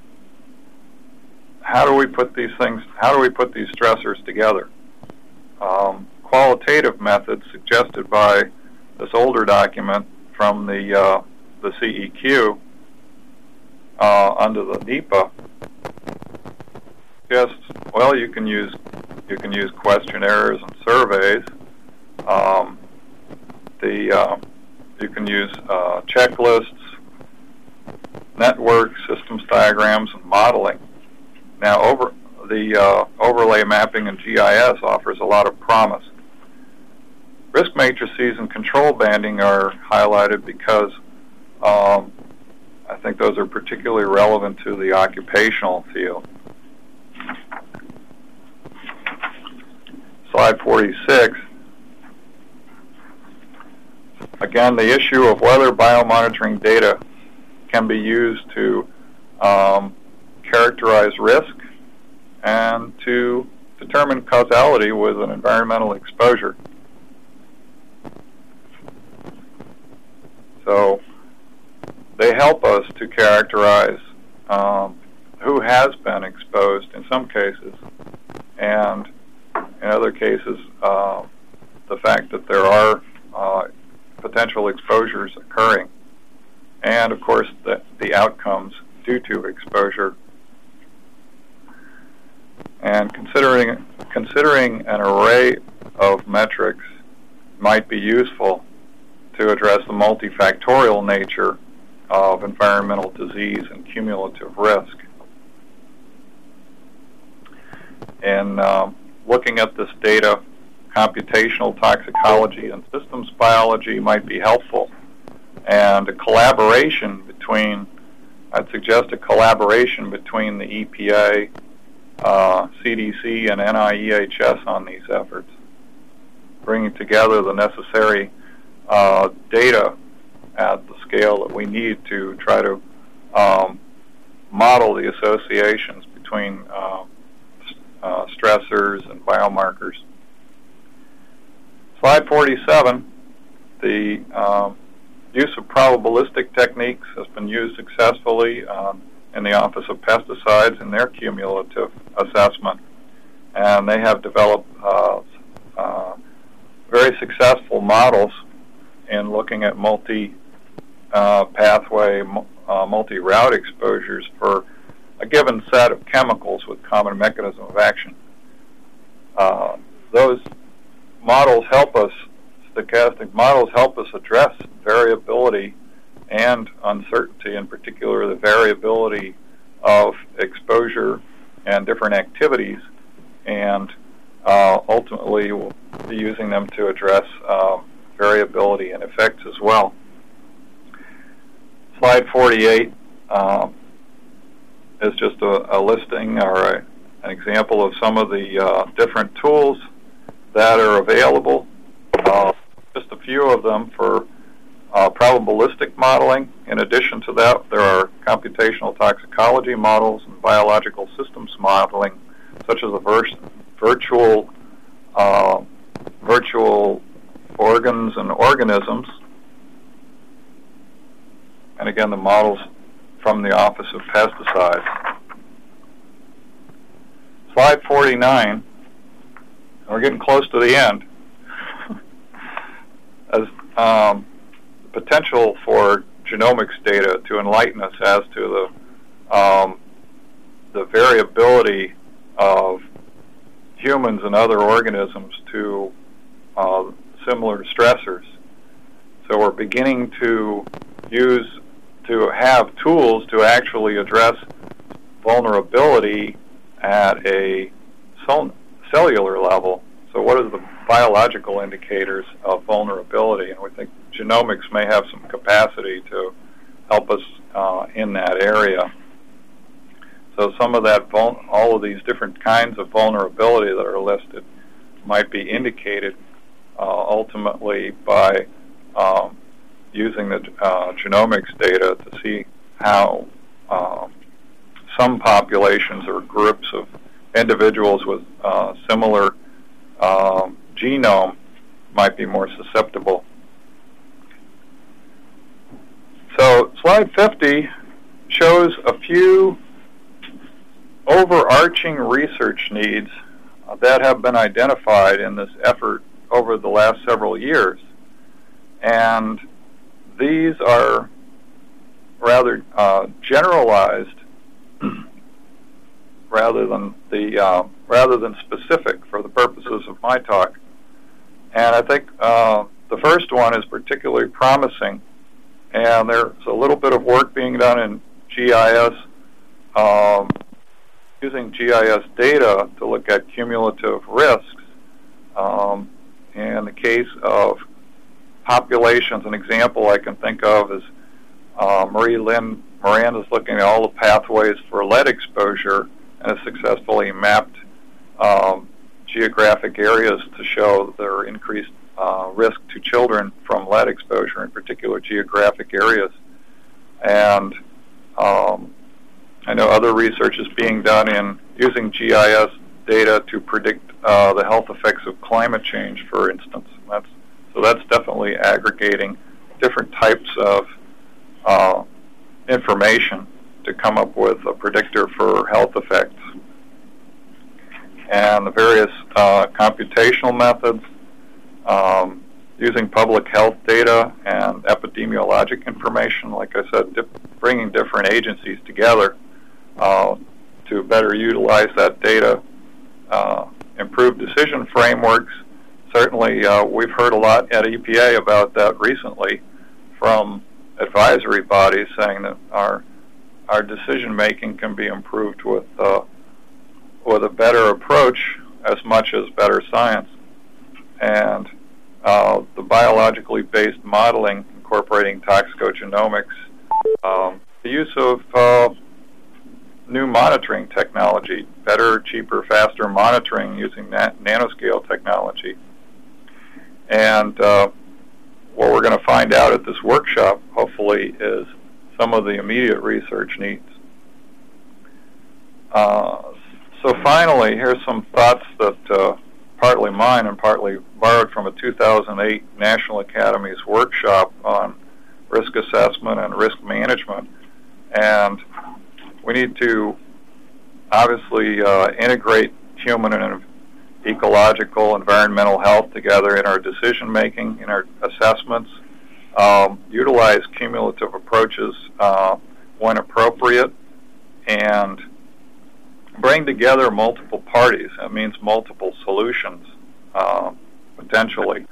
How do we put these things, how do we put these stressors together? Um, qualitative methods suggested by this older document from the, uh, the C E Q uh, under the N E P A just, well, you can use, you can use questionnaires and surveys. Um, the, uh, you can use uh, checklists, networks, systems diagrams, and modeling. Now, over the uh, overlay mapping and G I S offers a lot of promise. Risk matrices and control banding are highlighted because um, I think those are particularly relevant to the occupational field. Slide forty-six. Again, the issue of whether biomonitoring data can be used to um, characterize risk and to determine causality with an environmental exposure. So they help us to characterize um, who has been exposed in some cases, and in other cases, uh, the fact that there are uh, potential exposures occurring, and of course the, the outcomes due to exposure. And considering, considering an array of metrics might be useful to address the multifactorial nature of environmental disease and cumulative risk. In um, looking at this data, computational toxicology and systems biology might be helpful. And a collaboration between, I'd suggest a collaboration between the E P A uh, C D C and N I E H S on these efforts, bringing together the necessary uh, data at the scale that we need to try to um, model the associations between uh, uh, stressors and biomarkers. Slide forty-seven, the um, use of probabilistic techniques has been used successfully um, in the Office of Pesticides in their cumulative assessment. And they have developed uh, uh, very successful models in looking at multi-pathway, uh, uh, multi-route exposures for a given set of chemicals with common mechanism of action. Uh, those models help us, stochastic models help us address variability and uncertainty, in particular the variability of exposure and different activities, and uh, ultimately we'll be using them to address uh, variability and effects as well. Slide forty-eight uh, is just a, a listing or a, an example of some of the uh, different tools that are available. Uh, just a few of them for uh, probabilistic modeling. In addition to that, there are computational toxicology models and biological systems modeling, such as the vir virtual uh, virtual organs and organisms. And again, the models from the Office of Pesticides. Slide forty-nine. We're getting close to the end. As um, the potential for genomics data to enlighten us as to the um, the variability of humans and other organisms to uh, similar stressors. So we're beginning to use to have tools to actually address vulnerability at a cellular level. So what are the biological indicators of vulnerability? And we think genomics may have some capacity to help us uh, in that area. So some of that, all of these different kinds of vulnerability that are listed might be indicated uh, ultimately by um, using the uh, genomics data to see how uh, some populations or groups of individuals with uh, similar um, genome might be more susceptible. So slide fifty shows a few overarching research needs uh, that have been identified in this effort over the last several years. And these are rather uh, generalized rather than the uh, rather than specific for the purposes of my talk. And I think uh, the first one is particularly promising, and there's a little bit of work being done in G I S um, using G I S data to look at cumulative risks. Um, in the case of populations, an example I can think of is uh, Marie Lynn Miranda's looking at all the pathways for lead exposure and has successfully mapped um, geographic areas to show their increased uh, risk to children from lead exposure in particular geographic areas. And um, I know other research is being done in using G I S data to predict uh, the health effects of climate change, for instance. That's, so that's definitely aggregating different types of uh, information to come up with a predictor for health effects. And the various uh, computational methods, um, using public health data and epidemiologic information, like I said, di bringing different agencies together uh, to better utilize that data, uh, improve decision frameworks. Certainly, uh, we've heard a lot at E P A about that recently from advisory bodies saying that our our decision making can be improved with uh, with a better approach as much as better science. And uh, the biologically based modeling incorporating toxicogenomics, um, the use of uh, new monitoring technology, better, cheaper, faster monitoring using na nanoscale technology. And uh, what we're going to find out at this workshop, hopefully, is some of the immediate research needs. Uh, so finally, here's some thoughts that uh, partly mine and partly borrowed from a two thousand eight National Academy's workshop on risk assessment and risk management. And we need to obviously uh, integrate human and ecological, environmental health together in our decision-making, in our assessments, um, utilize cumulative approaches uh, when appropriate, and bring together multiple parties. That means multiple solutions, uh, potentially.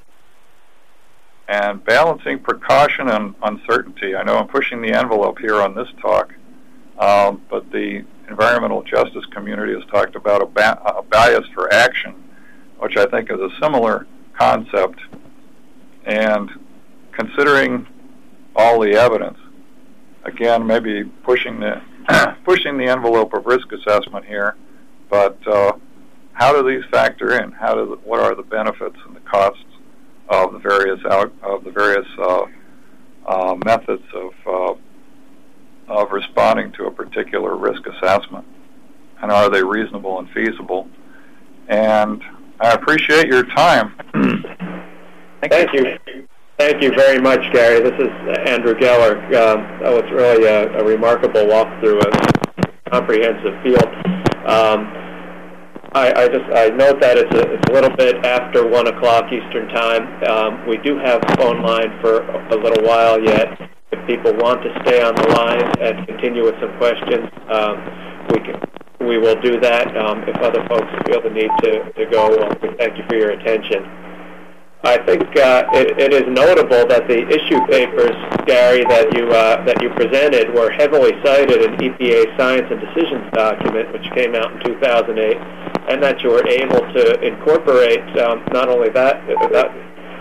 And balancing precaution and uncertainty. I know I'm pushing the envelope here on this talk, um, but the environmental justice community has talked about a, ba a bias for action, which I think is a similar concept. And considering all the evidence, again, maybe pushing the pushing the envelope of risk assessment here, but uh, how do these factor in? How do the, what are the benefits and the costs of the various out of the various uh, uh, methods of uh, of responding to a particular risk assessment, and are they reasonable and feasible? And I appreciate your time. Thank, Thank you. you. Thank you very much, Gary. This is Andrew Geller. Um, that was really a, a remarkable walkthrough, a comprehensive field. Um, I, I just I note that it's a, it's a little bit after one o'clock Eastern time. Um, we do have the phone line for a little while yet. If people want to stay on the line and continue with some questions, um, we can. We will do that. Um, if other folks feel the need to, to go, well, we thank you for your attention. I think uh, it, it is notable that the issue papers, Gary, that you uh, that you presented were heavily cited in E P A Science and Decisions document, which came out in two thousand eight, and that you were able to incorporate um, not only that that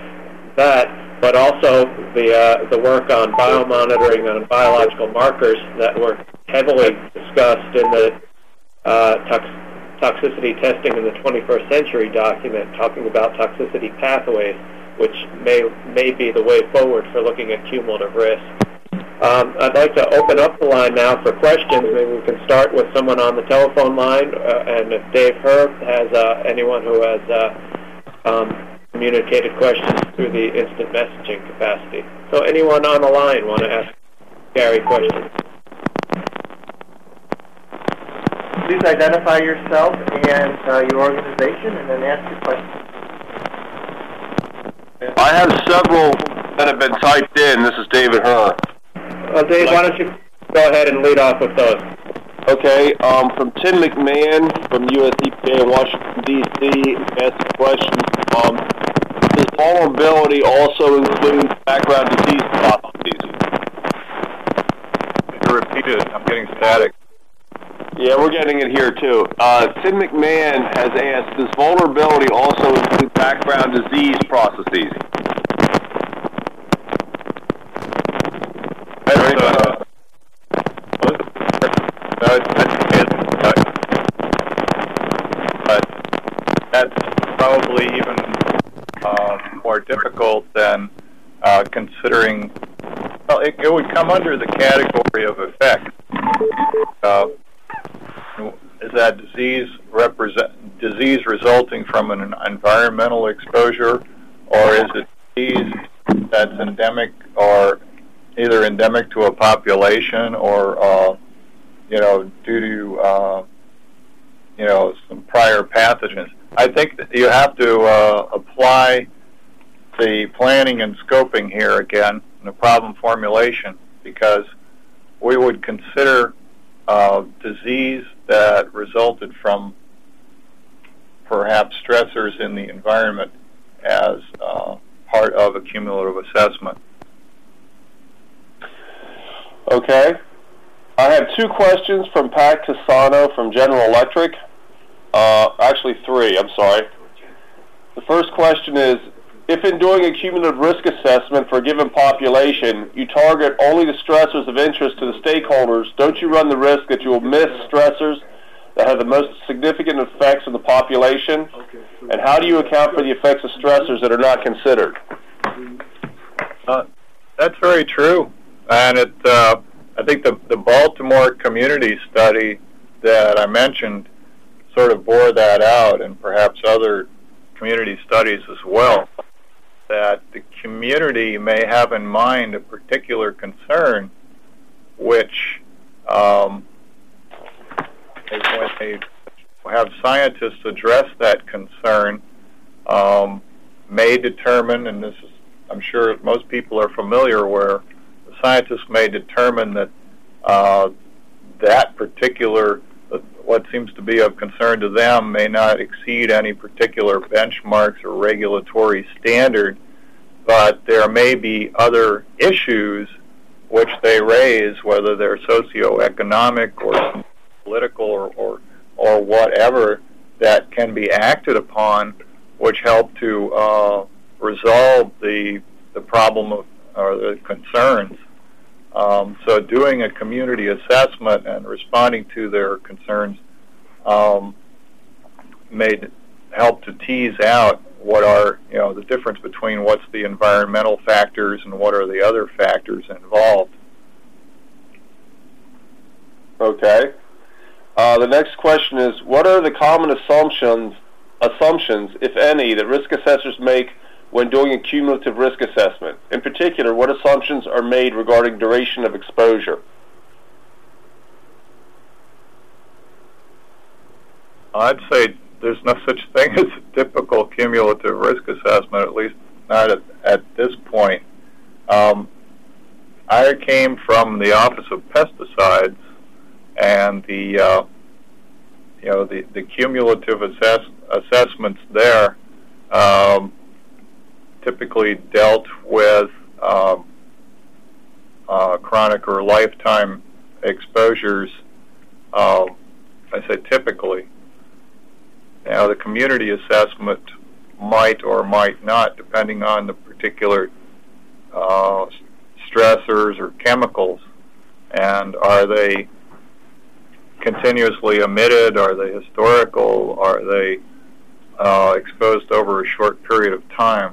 that, but also the uh, the work on biomonitoring and biological markers that were heavily discussed in the uh, tox toxicity testing in the twenty-first century document, talking about toxicity pathways, which may may be the way forward for looking at cumulative risk. Um, I'd like to open up the line now for questions. Maybe we can start with someone on the telephone line, uh, and if Dave Herb has uh, anyone who has uh, um, communicated questions through the instant messaging capacity. So anyone on the line want to ask Gary questions? Please identify yourself and uh, your organization, and then ask your question. I have several that have been typed in. This is David Herr. Well, Dave, why don't you go ahead and lead off with those? Okay, um, from Tim McMahon from U S E P A in Washington, D C, asked a question. Um, does vulnerability also include background disease processes? Can you repeat it? I'm getting static. Yeah, we're getting it here too. Uh, Tim McMahon has asked, does vulnerability also include background disease processes? That's, uh, but that's probably even uh, more difficult than uh, considering, well, it, it would come under the category of effect. Uh, Is that disease represent disease resulting from an environmental exposure, or is it disease that's endemic, or either endemic to a population, or uh, you know, due to uh, you know, some prior pathogens? I think that you have to uh, apply the planning and scoping here again, in the problem formulation, because we would consider uh, disease that resulted from perhaps stressors in the environment as uh, part of a cumulative assessment. Okay. I have two questions from Pat Casano from General Electric. Uh, actually three, I'm sorry. The first question is, if in doing a cumulative risk assessment for a given population, you target only the stressors of interest to the stakeholders, don't you run the risk that you will miss stressors that have the most significant effects on the population? And how do you account for the effects of stressors that are not considered? Uh, that's very true. And it, uh, I think the, the Baltimore community study that I mentioned sort of bore that out, and perhaps other community studies as well, that the community may have in mind a particular concern, which um, when they have scientists address that concern, um, may determine, and this is, I'm sure most people are familiar, where the scientists may determine that uh, that particular, uh, what seems to be of concern to them, may not exceed any particular benchmarks or regulatory standard, but there may be other issues which they raise, whether they're socioeconomic or political or, or, or whatever, that can be acted upon, which help to uh, resolve the the problem of, or the concerns. Um, so doing a community assessment and responding to their concerns um, may help to tease out what are, you know, the difference between what's the environmental factors and what are the other factors involved. Okay. Uh, the next question is, what are the common assumptions, assumptions, if any, that risk assessors make when doing a cumulative risk assessment? In particular, what assumptions are made regarding duration of exposure? I'd say there's no such thing as a typical cumulative risk assessment, at least not at, at this point. Um, I came from the Office of Pesticides, and the uh, you know the, the cumulative assess, assessments there um, typically dealt with um, uh, chronic or lifetime exposures. Uh, I say typically. Now, the community assessment might or might not, depending on the particular uh, stressors or chemicals, and are they continuously emitted, are they historical, are they uh, exposed over a short period of time.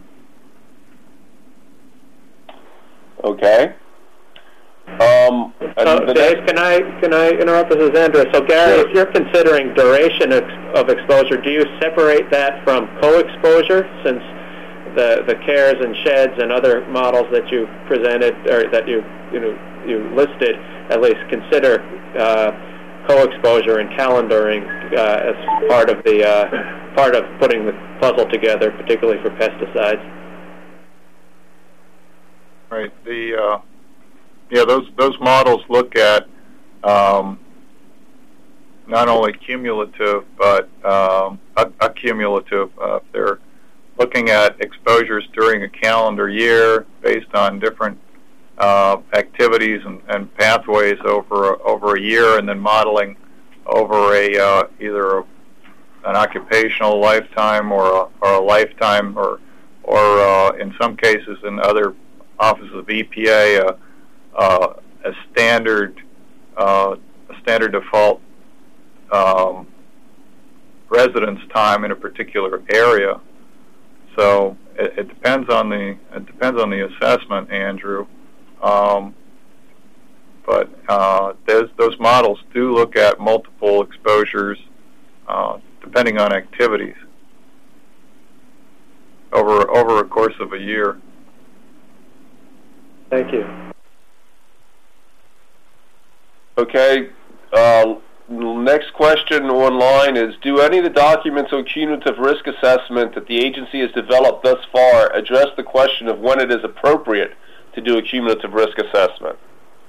Okay. Um, so, Dave, can I can I interrupt? This is Andrew. So, Gary, sure. If you're considering duration of, of exposure, do you separate that from co-exposure, since the the CARES and SHEDS and other models that you presented, or that you you know you listed, at least consider uh, co-exposure and calendaring uh, as part of the uh, part of putting the puzzle together, particularly for pesticides? Right. The uh, yeah, those those models look at um, not only cumulative but um, accumulative. Uh, they're looking at exposures during a calendar year based on different uh, activities and, and pathways over a, over a year, and then modeling over a uh, either a, an occupational lifetime or a, or a lifetime, or or uh, in some cases in other offices of E P A, uh, uh, a standard uh, a standard default um, residence time in a particular area. So it, it depends on the it depends on the assessment, Andrew. Um, but uh, those those models do look at multiple exposures uh, depending on activities over over a course of a year. Thank you. Okay. Uh, next question online is, do any of the documents on cumulative risk assessment that the agency has developed thus far address the question of when it is appropriate to do a cumulative risk assessment?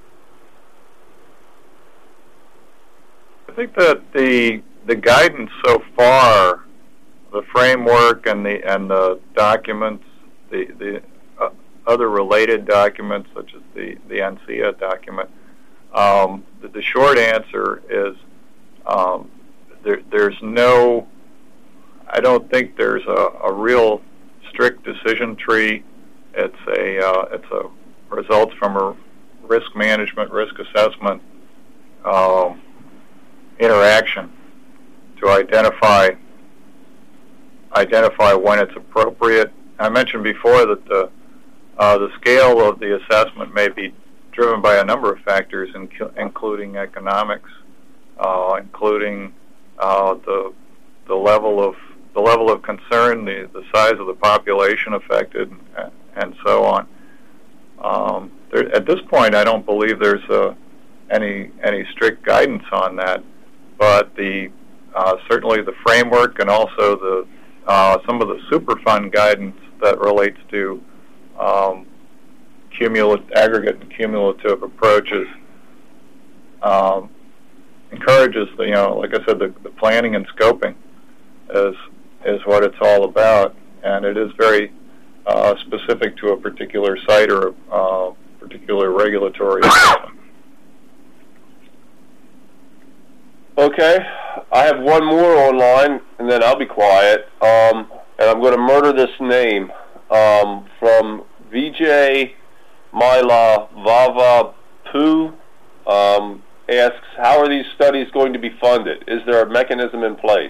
I think that the the guidance so far, the framework and the and the documents, the the uh, other related documents such as the the ANSIA document, um, the, the short answer is um, there, there's no. I don't think there's a, a real strict decision tree. It's a uh, it's a results from a risk management, risk assessment uh, interaction to identify identify when it's appropriate. I mentioned before that the uh, the scale of the assessment may be driven by a number of factors, including economics, uh, including uh, the the level of the level of concern, the the size of the population affected, and so on. Um, there, at this point, I don't believe there's uh, any any strict guidance on that, but the uh, certainly the framework and also the uh, some of the Superfund guidance that relates to um, cumulative, aggregate and cumulative approaches um, encourages the, you know, like I said, the, the planning and scoping is is what it's all about, and it is very uh, specific to a particular site or a uh, particular regulatory system. Okay, I have one more online, and then I'll be quiet. Um, and I'm going to murder this name um, from Vijay Myla Vava Poo. Um, asks, how are these studies going to be funded? Is there a mechanism in place?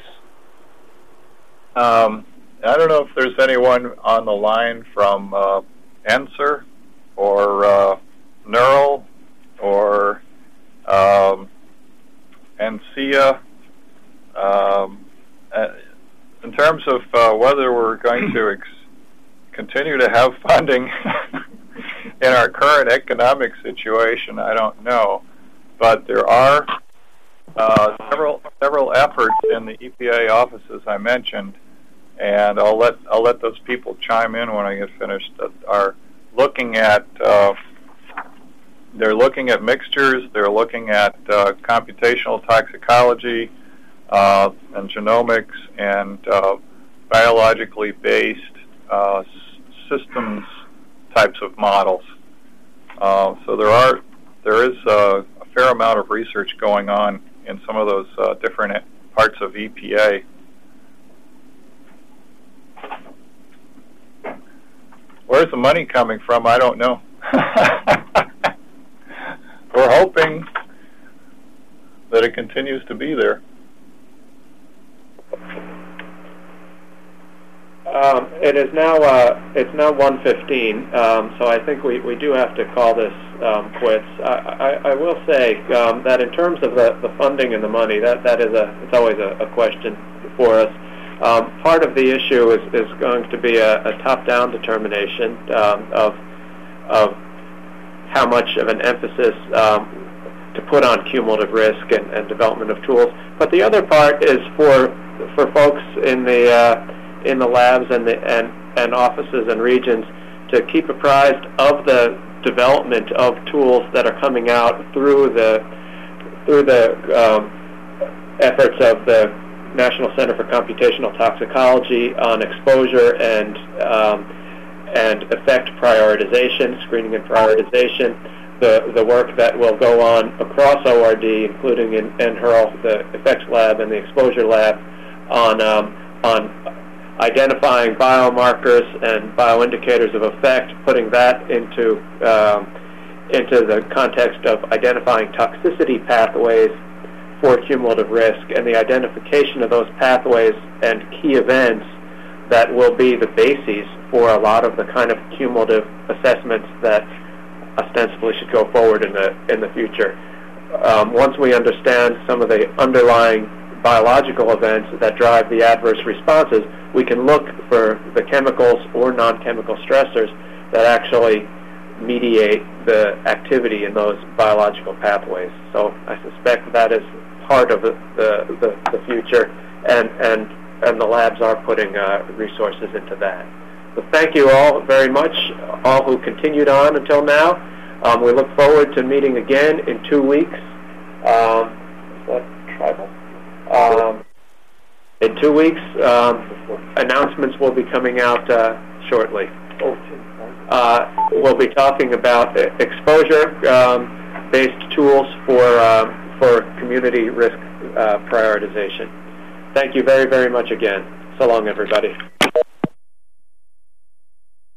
Um, I don't know if there's anyone on the line from uh, ENSER or uh, NERL or um, ANSEA. Um, uh, in terms of uh, whether we're going to ex continue to have funding in our current economic situation, I don't know. But there are uh, several several efforts in the E P A offices I mentioned, and I'll let I'll let those people chime in when I get finished. That are looking at uh, they're looking at mixtures. They're looking at uh, computational toxicology uh, and genomics and uh, biologically based uh, systems types of models. Uh, so there are there is uh, a fair amount of research going on in some of those uh, different parts of E P A. Where's the money coming from? I don't know. We're hoping that it continues to be there. Um, it is now uh, it's now one fifteen, um, so I think we, we do have to call this um, quits. I, I, I will say um, that in terms of the, the funding and the money, that that is a it's always a, a question for us. Um, part of the issue is, is going to be a, a top-down determination um, of of how much of an emphasis um, to put on cumulative risk and, and development of tools. But the other part is for for folks in the uh, in the labs and the and, and offices and regions to keep apprised of the development of tools that are coming out through the through the um, efforts of the National Center for Computational Toxicology on exposure and um, and effect prioritization, screening and prioritization, the the work that will go on across O R D, including in N H R L, the effects lab and the exposure lab, on um, on identifying biomarkers and bioindicators of effect, putting that into um, into the context of identifying toxicity pathways for cumulative risk, and the identification of those pathways and key events that will be the bases for a lot of the kind of cumulative assessments that ostensibly should go forward in the in the future. Um, once we understand some of the underlying biological events that drive the adverse responses, we can look for the chemicals or non-chemical stressors that actually mediate the activity in those biological pathways. So I suspect that is part of the, the, the, the future, and, and, and the labs are putting uh, resources into that. So thank you all very much, all who continued on until now. Um, we look forward to meeting again in two weeks. Um, is that tribal? Um, in two weeks, um, announcements will be coming out uh, shortly. Uh, we'll be talking about exposure-based um, tools for uh, for community risk uh, prioritization. Thank you very, very much again. So long, everybody.